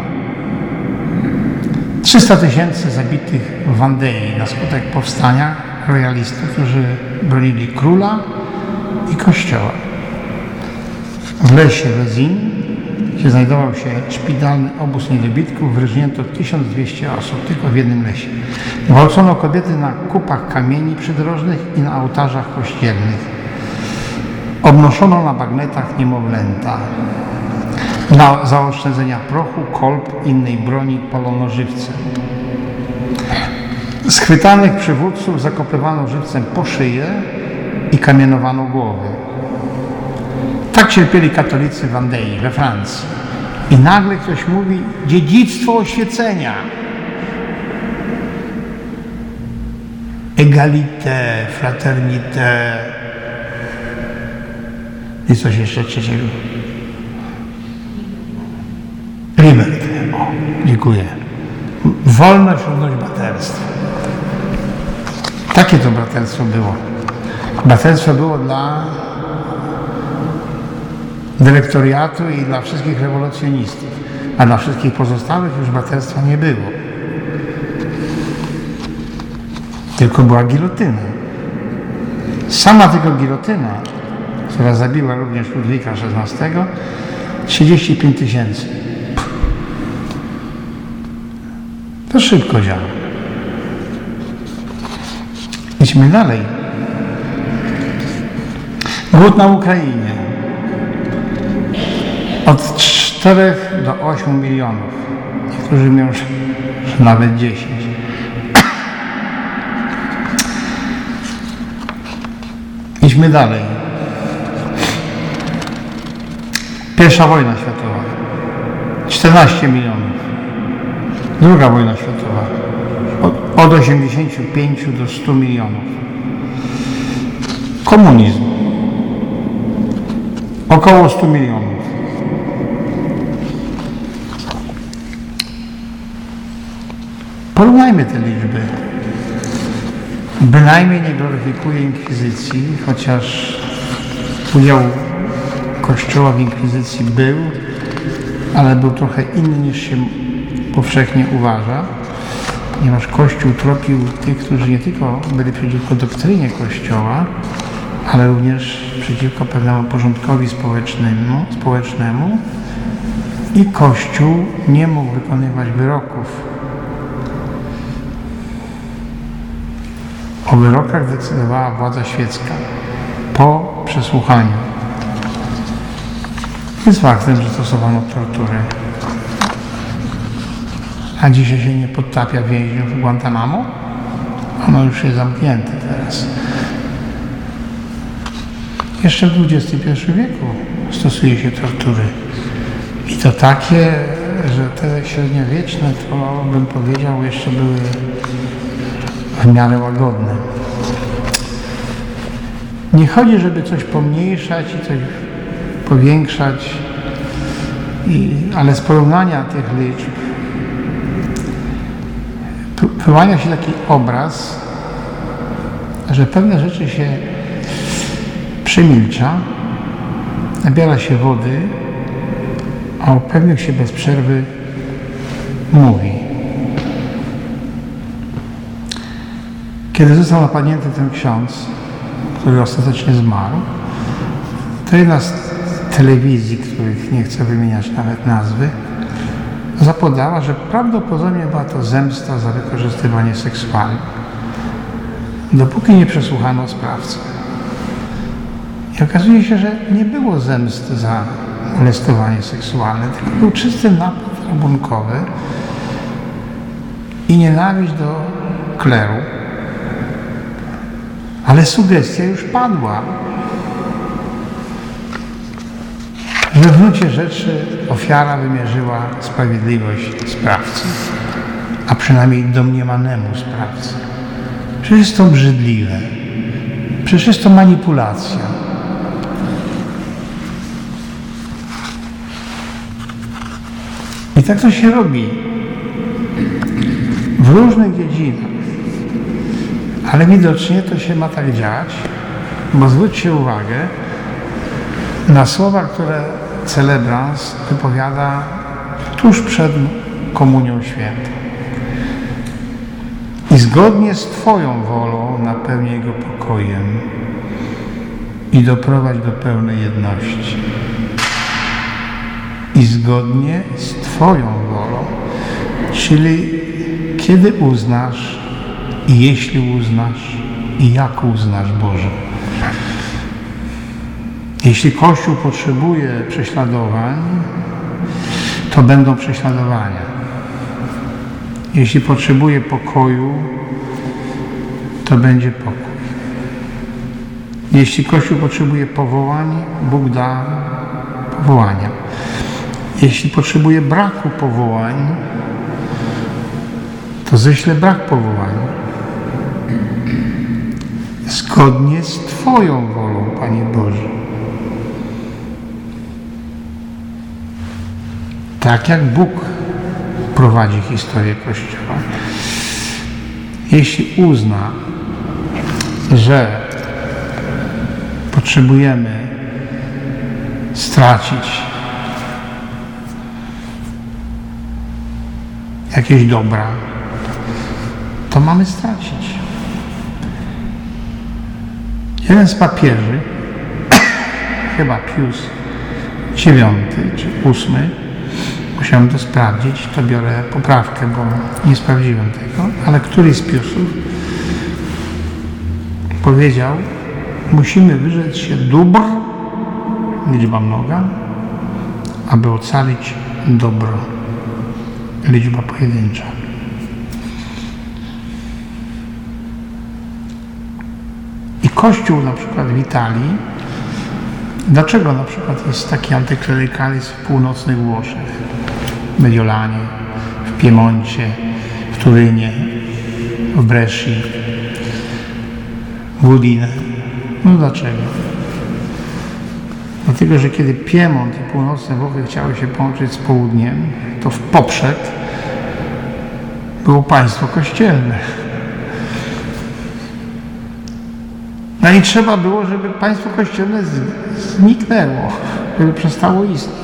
300 000 zabitych w Wandei na skutek powstania royalistów, którzy bronili króla i kościoła. W lesie Rezin, gdzie znajdował się szpitalny obóz niedobitków, wyrżnięto 1200 osób, tylko w jednym lesie. Gwałcono kobiety na kupach kamieni przydrożnych i na ołtarzach kościelnych. Obnoszono na bagnetach niemowlęta. Dla zaoszczędzenia prochu, kolb i innej broni palono żywcem. Schwytanych przywódców zakopywano żywcem po szyję i kamienowano głowy. Tak cierpieli katolicy w Wandei, we Francji. I nagle ktoś mówi: dziedzictwo oświecenia. Egalité, fraternité i coś jeszcze trzeciego. Liberté. O, dziękuję. Wolność, równość, braterstwo. Takie to braterstwo było. Braterstwo było dla dyrektoriatu i dla wszystkich rewolucjonistów, a dla wszystkich pozostałych już braterstwa nie było. Tylko była gilotyna. Sama tylko gilotyna, która zabiła również Ludwika XVI, 35 000. To szybko działa. Idźmy dalej. Głód na Ukrainie. Od 4 do 8 milionów. Niektórzy mówią, że nawet 10. Idźmy dalej. Pierwsza wojna światowa. 14 milionów. Druga wojna światowa. Od 85 do 100 milionów. Komunizm. Około 100 milionów. Porównajmy te liczby. Bynajmniej nie gloryfikuje inkwizycji, chociaż udział Kościoła w inkwizycji był, ale był trochę inny niż się powszechnie uważa, ponieważ Kościół tropił tych, którzy nie tylko byli przeciwko doktrynie Kościoła, ale również przeciwko pewnemu porządkowi społecznemu i Kościół nie mógł wykonywać wyroków. O wyrokach decydowała władza świecka po przesłuchaniu. Jest faktem, że stosowano tortury. A dzisiaj się nie podtapia więźniów w Guantanamo? Ono już jest zamknięte teraz. Jeszcze w XXI wieku stosuje się tortury. I to takie, że te średniowieczne, to bym powiedział, jeszcze były w miarę łagodne. Nie chodzi, żeby coś pomniejszać i coś powiększać, ale z porównania tych liczb wyłania się taki obraz, że pewne rzeczy się przemilcza, nabiera się wody, a o pewnych się bez przerwy mówi. Kiedy został napadnięty ten ksiądz, który ostatecznie zmarł, to jedna z telewizji, których nie chcę wymieniać nawet nazwy, zapodała, że prawdopodobnie była to zemsta za wykorzystywanie seksualne, dopóki nie przesłuchano sprawcy. I okazuje się, że nie było zemsty za molestowanie seksualne, tylko był czysty napad rabunkowy i nienawiść do kleru. Ale sugestia już padła. We gruncie rzeczy ofiara wymierzyła sprawiedliwość sprawcy, a przynajmniej domniemanemu sprawcy. Przecież jest to obrzydliwe. Przecież jest to manipulacja. I tak to się robi w różnych dziedzinach. Ale widocznie to się ma tak dziać, bo zwróćcie uwagę na słowa, które celebrans wypowiada tuż przed Komunią Świętą. I zgodnie z Twoją wolą napełnię go pokojem i doprowadź do pełnej jedności. I zgodnie z Twoją wolą, czyli kiedy uznasz i jeśli uznasz i jak uznasz, Boże. Jeśli Kościół potrzebuje prześladowań, to będą prześladowania. Jeśli potrzebuje pokoju, to będzie pokój. Jeśli Kościół potrzebuje powołań, Bóg da powołania. Jeśli potrzebuje braku powołań, to ześle brak powołań. zgodnie z Twoją wolą, Panie Boże. Tak jak Bóg prowadzi historię Kościoła. Jeśli uzna, że potrzebujemy stracić jakieś dobra, to mamy stracić. Jeden z papieży, chyba Pius IX czy VIII, musiałem to sprawdzić, to biorę poprawkę, bo nie sprawdziłem tego, ale któryś z Piusów powiedział, musimy wyrzec się dóbr, liczba mnoga, aby ocalić dobro, liczba pojedyncza. I Kościół na przykład w Italii, dlaczego na przykład jest taki antyklerykalizm w północnych Włoszech, w Mediolanie, w Piemoncie, w Turynie, w Bresci, w Udine? No dlaczego? Dlatego, że kiedy Piemont i północne Włochy chciały się połączyć z południem, to w poprzek było państwo kościelne. No i trzeba było, żeby państwo kościelne zniknęło, żeby przestało istnieć.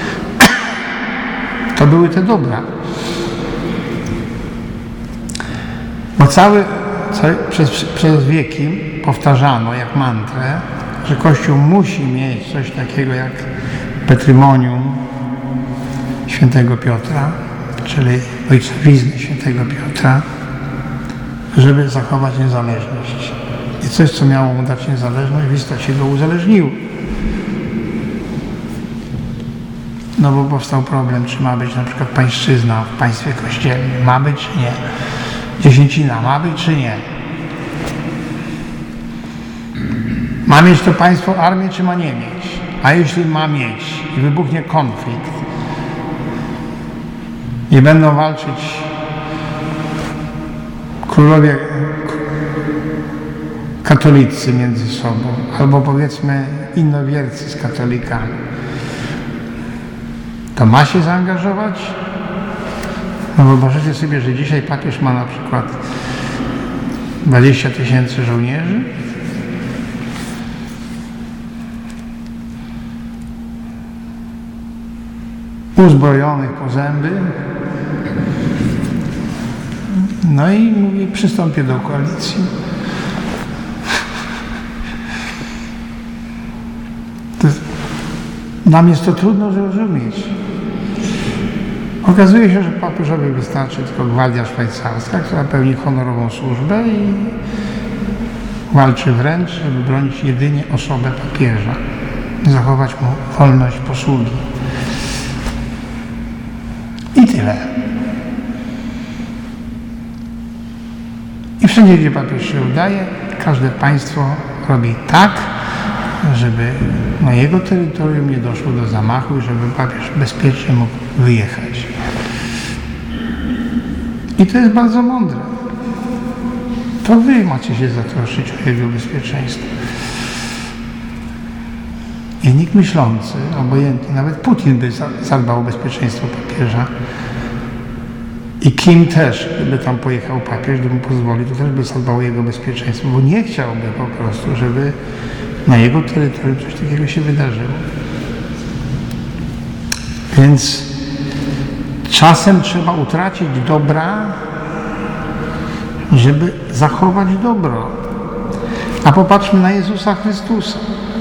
To były te dobra. Bo przez wieki powtarzano jak mantrę, że Kościół musi mieć coś takiego jak petrymonium świętego Piotra, czyli ojcowizny świętego Piotra, żeby zachować niezależność. I coś, co miało mu dać niezależność, w istocie go uzależniło. No bo powstał problem, czy ma być na przykład pańszczyzna w państwie kościelnym. Ma być, czy nie? Dziesięcina ma być, czy nie? Ma mieć to państwo armię, czy ma nie mieć? A jeśli ma mieć i wybuchnie konflikt i będą walczyć królowie katolicy między sobą, albo powiedzmy innowiercy z katolikami, to ma się zaangażować? No wyobraźcie sobie, że dzisiaj papież ma na przykład 20 000 żołnierzy, uzbrojonych po zęby, no i mówi, przystąpię do koalicji. Nam jest to trudno zrozumieć. Okazuje się, że papieżowi wystarczy tylko gwardia szwajcarska, która pełni honorową służbę i walczy wręcz, żeby bronić jedynie osobę papieża, zachować mu wolność posługi. I tyle. I wszędzie, gdzie papież się udaje, każde państwo robi tak, żeby na jego terytorium nie doszło do zamachu i żeby papież bezpiecznie mógł wyjechać. I to jest bardzo mądre. To wy macie się zatroszczyć o jego bezpieczeństwo. I nikt myślący, obojętny, nawet Putin by zadbał o bezpieczeństwo papieża. I Kim też, gdyby tam pojechał papież, gdyby mu pozwolił, to też by zadbał o jego bezpieczeństwo, bo nie chciałby po prostu, żeby na jego terytorium coś takiego się wydarzyło. Więc czasem trzeba utracić dobra, żeby zachować dobro. A popatrzmy na Jezusa Chrystusa.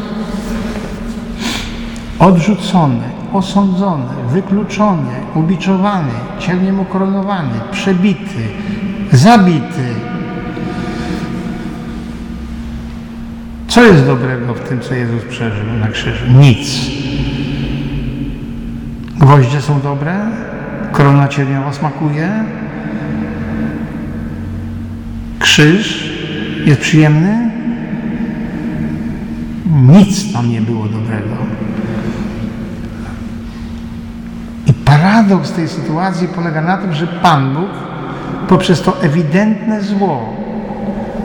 Odrzucony, osądzony, wykluczony, ubiczowany, cierniem ukoronowany, przebity, zabity. Co jest dobrego w tym, co Jezus przeżył na krzyżu? Nic. Gwoździe są dobre? Korona cierniowa smakuje? Krzyż jest przyjemny? Nic tam nie było dobrego. I paradoks tej sytuacji polega na tym, że Pan Bóg poprzez to ewidentne zło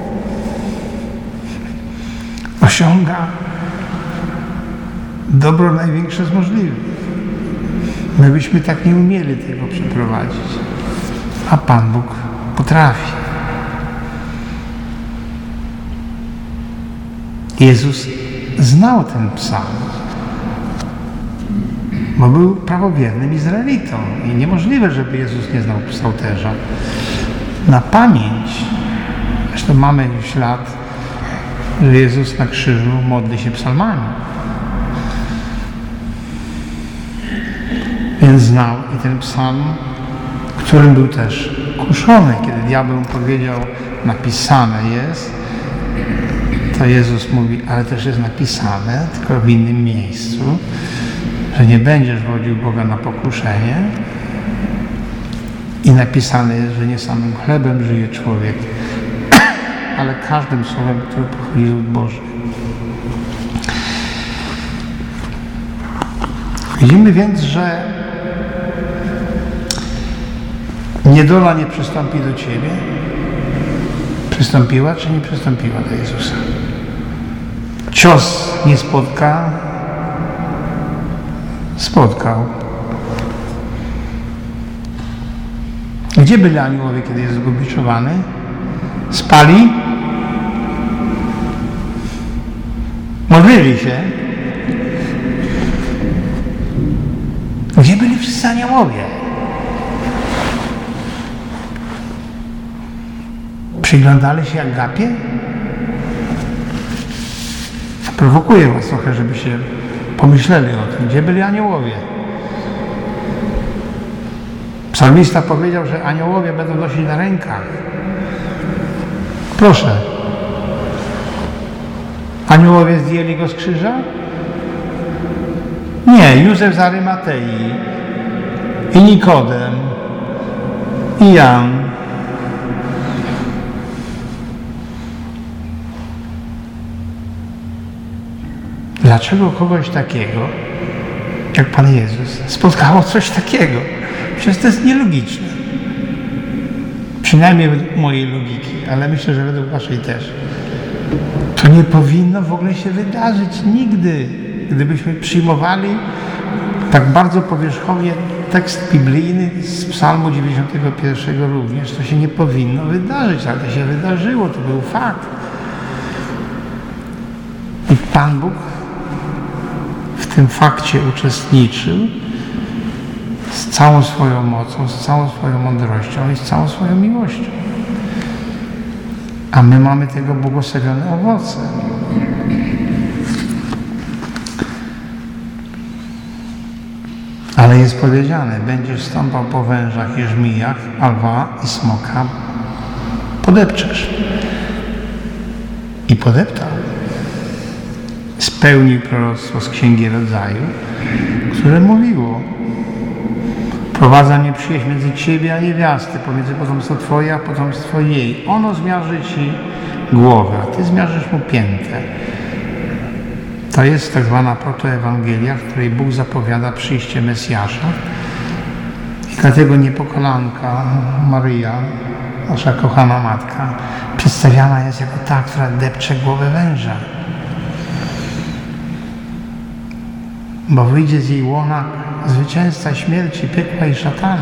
osiąga dobro największe z możliwych. My byśmy tak nie umieli tego przeprowadzić, a Pan Bóg potrafi. Jezus znał ten psalm, bo był prawowiernym Izraelitą i niemożliwe, żeby Jezus nie znał psalterza. Na pamięć, zresztą mamy ślad, że Jezus na krzyżu modli się psalmami. Więc znał i ten psalm, którym był też kuszony. Kiedy diabeł mu powiedział, napisane jest, to Jezus mówi, ale też jest napisane, tylko w innym miejscu, że nie będziesz wodził Boga na pokuszenie. I napisane jest, że nie samym chlebem żyje człowiek, ale każdym słowem, które pochodzi od Bożych. Widzimy więc, że niedola nie przystąpi do Ciebie. Przystąpiła czy nie przystąpiła do Jezusa? Cios nie spotka? Spotkał. Gdzie byli aniołowie, kiedy jest zgubiczowany? Spali? Modlili się? Gdzie byli wszyscy aniołowie? Przyglądali się Agapie? Prowokuję was trochę, żebyście pomyśleli o tym, gdzie byli aniołowie. Psalmista powiedział, że aniołowie będą nosić na rękach. Proszę. Aniołowie zdjęli go z krzyża? Nie, Józef z Arymatei i Nikodem i Jan. Dlaczego kogoś takiego, jak Pan Jezus, spotkało coś takiego? Przecież to jest nielogiczne. Przynajmniej według mojej logiki, ale myślę, że według waszej też. To nie powinno w ogóle się wydarzyć nigdy. Gdybyśmy przyjmowali tak bardzo powierzchownie tekst biblijny z Psalmu 91 również, to się nie powinno wydarzyć, ale to się wydarzyło, to był fakt. I Pan Bóg w tym fakcie uczestniczył z całą swoją mocą, z całą swoją mądrością i z całą swoją miłością. A my mamy tego błogosławione owoce. Ale jest powiedziane, będziesz stąpał po wężach i żmijach, a lwa i smoka podepczesz. I podeptał. Spełnił proroctwo z Księgi Rodzaju, które mówiło: prowadza nieprzyjaźń między Ciebie a niewiasty, pomiędzy potomstwo Twoje a potomstwo jej. Ono zmiarzy Ci głowę, a Ty zmiarzysz mu piętę. To jest tak zwana protoewangelia, w której Bóg zapowiada przyjście Mesjasza. I dlatego niepokolanka Maryja, nasza kochana Matka, przedstawiana jest jako ta, która depcze głowę węża. Bo wyjdzie z jej łona zwycięzca śmierci, piekła i szatana.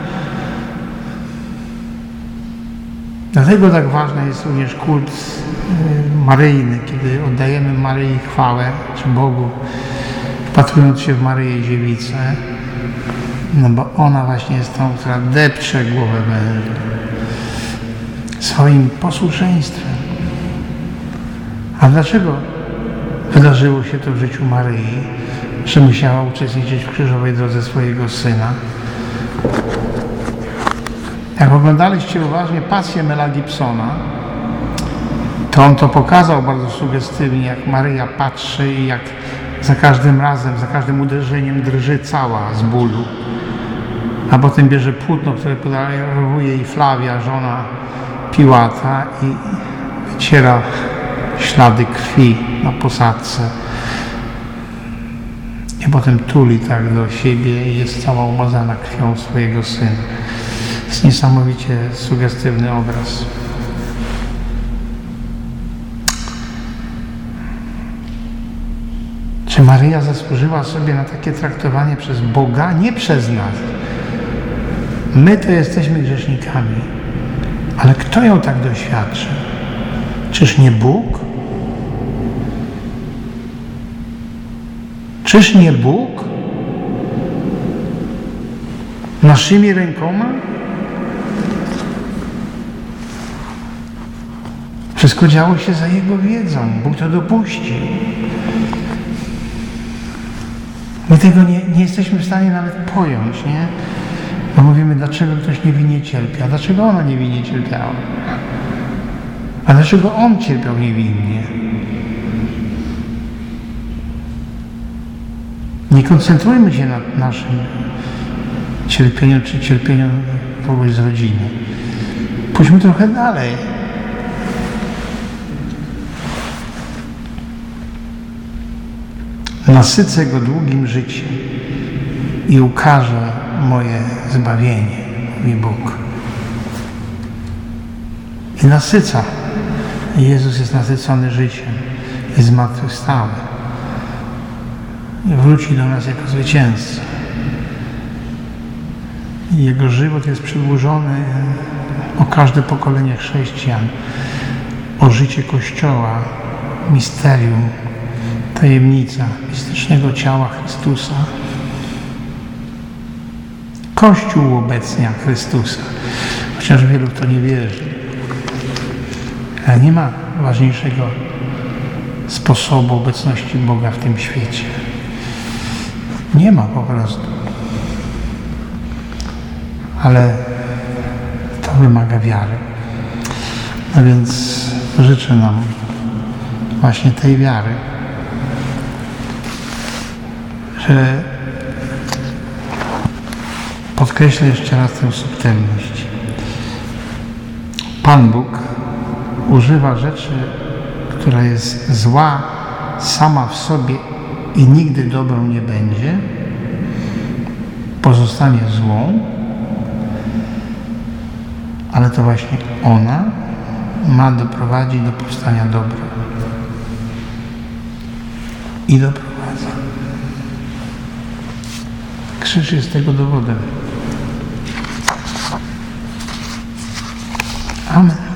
Dlatego tak ważny jest również kult maryjny, kiedy oddajemy Maryi chwałę, czy Bogu, wpatrując się w Maryję Dziewicę, no bo ona właśnie jest tą, która depcze głowę węża swoim posłuszeństwem. A dlaczego wydarzyło się to w życiu Maryi, że musiała uczestniczyć w krzyżowej drodze swojego Syna? Jak oglądaliście uważnie pasję Mela Gibsona, to on to pokazał bardzo sugestywnie, jak Maryja patrzy i jak za każdym razem, za każdym uderzeniem drży cała z bólu. A potem bierze płótno, które podarowuje jej Flawia, żona Piłata, i wyciera ślady krwi na posadzce. I potem tuli tak do siebie i jest cała umazana krwią swojego Syna. To jest niesamowicie sugestywny obraz. Czy Maryja zasłużyła sobie na takie traktowanie przez Boga? Nie przez nas. My to jesteśmy grzesznikami. Ale kto ją tak doświadczył? Czyż nie Bóg? Czyż nie Bóg? Naszymi rękoma? Wszystko działo się za Jego wiedzą. Bóg to dopuścił. My tego nie jesteśmy w stanie nawet pojąć, nie? Bo mówimy, dlaczego ktoś niewinnie cierpi, a dlaczego ona niewinnie cierpiała? A dlaczego on cierpiał niewinnie? Nie koncentrujmy się na naszym cierpieniu, czy cierpieniu kogoś z rodziny. Pójdźmy trochę dalej. Nasycę go długim życiem i ukażę moje zbawienie, mówi Bóg. I nasyca. Jezus jest nasycony życiem, jest zmartwychwstały. I wróci do nas jako zwycięzca. I Jego żywot jest przedłużony o każde pokolenie chrześcijan, o życie Kościoła, misterium, tajemnica mistycznego ciała Chrystusa. Kościół uobecnia Chrystusa, chociaż wielu w to nie wierzy. Ale nie ma ważniejszego sposobu obecności Boga w tym świecie. Nie ma po prostu. Ale to wymaga wiary. A więc życzę nam właśnie tej wiary, że podkreślę jeszcze raz tę subtelność. Pan Bóg używa rzeczy, która jest zła sama w sobie i nigdy dobrą nie będzie, pozostanie złą, ale to właśnie ona ma doprowadzić do powstania dobra. I doprowadza. Krzyż jest tego dowodem. Amen.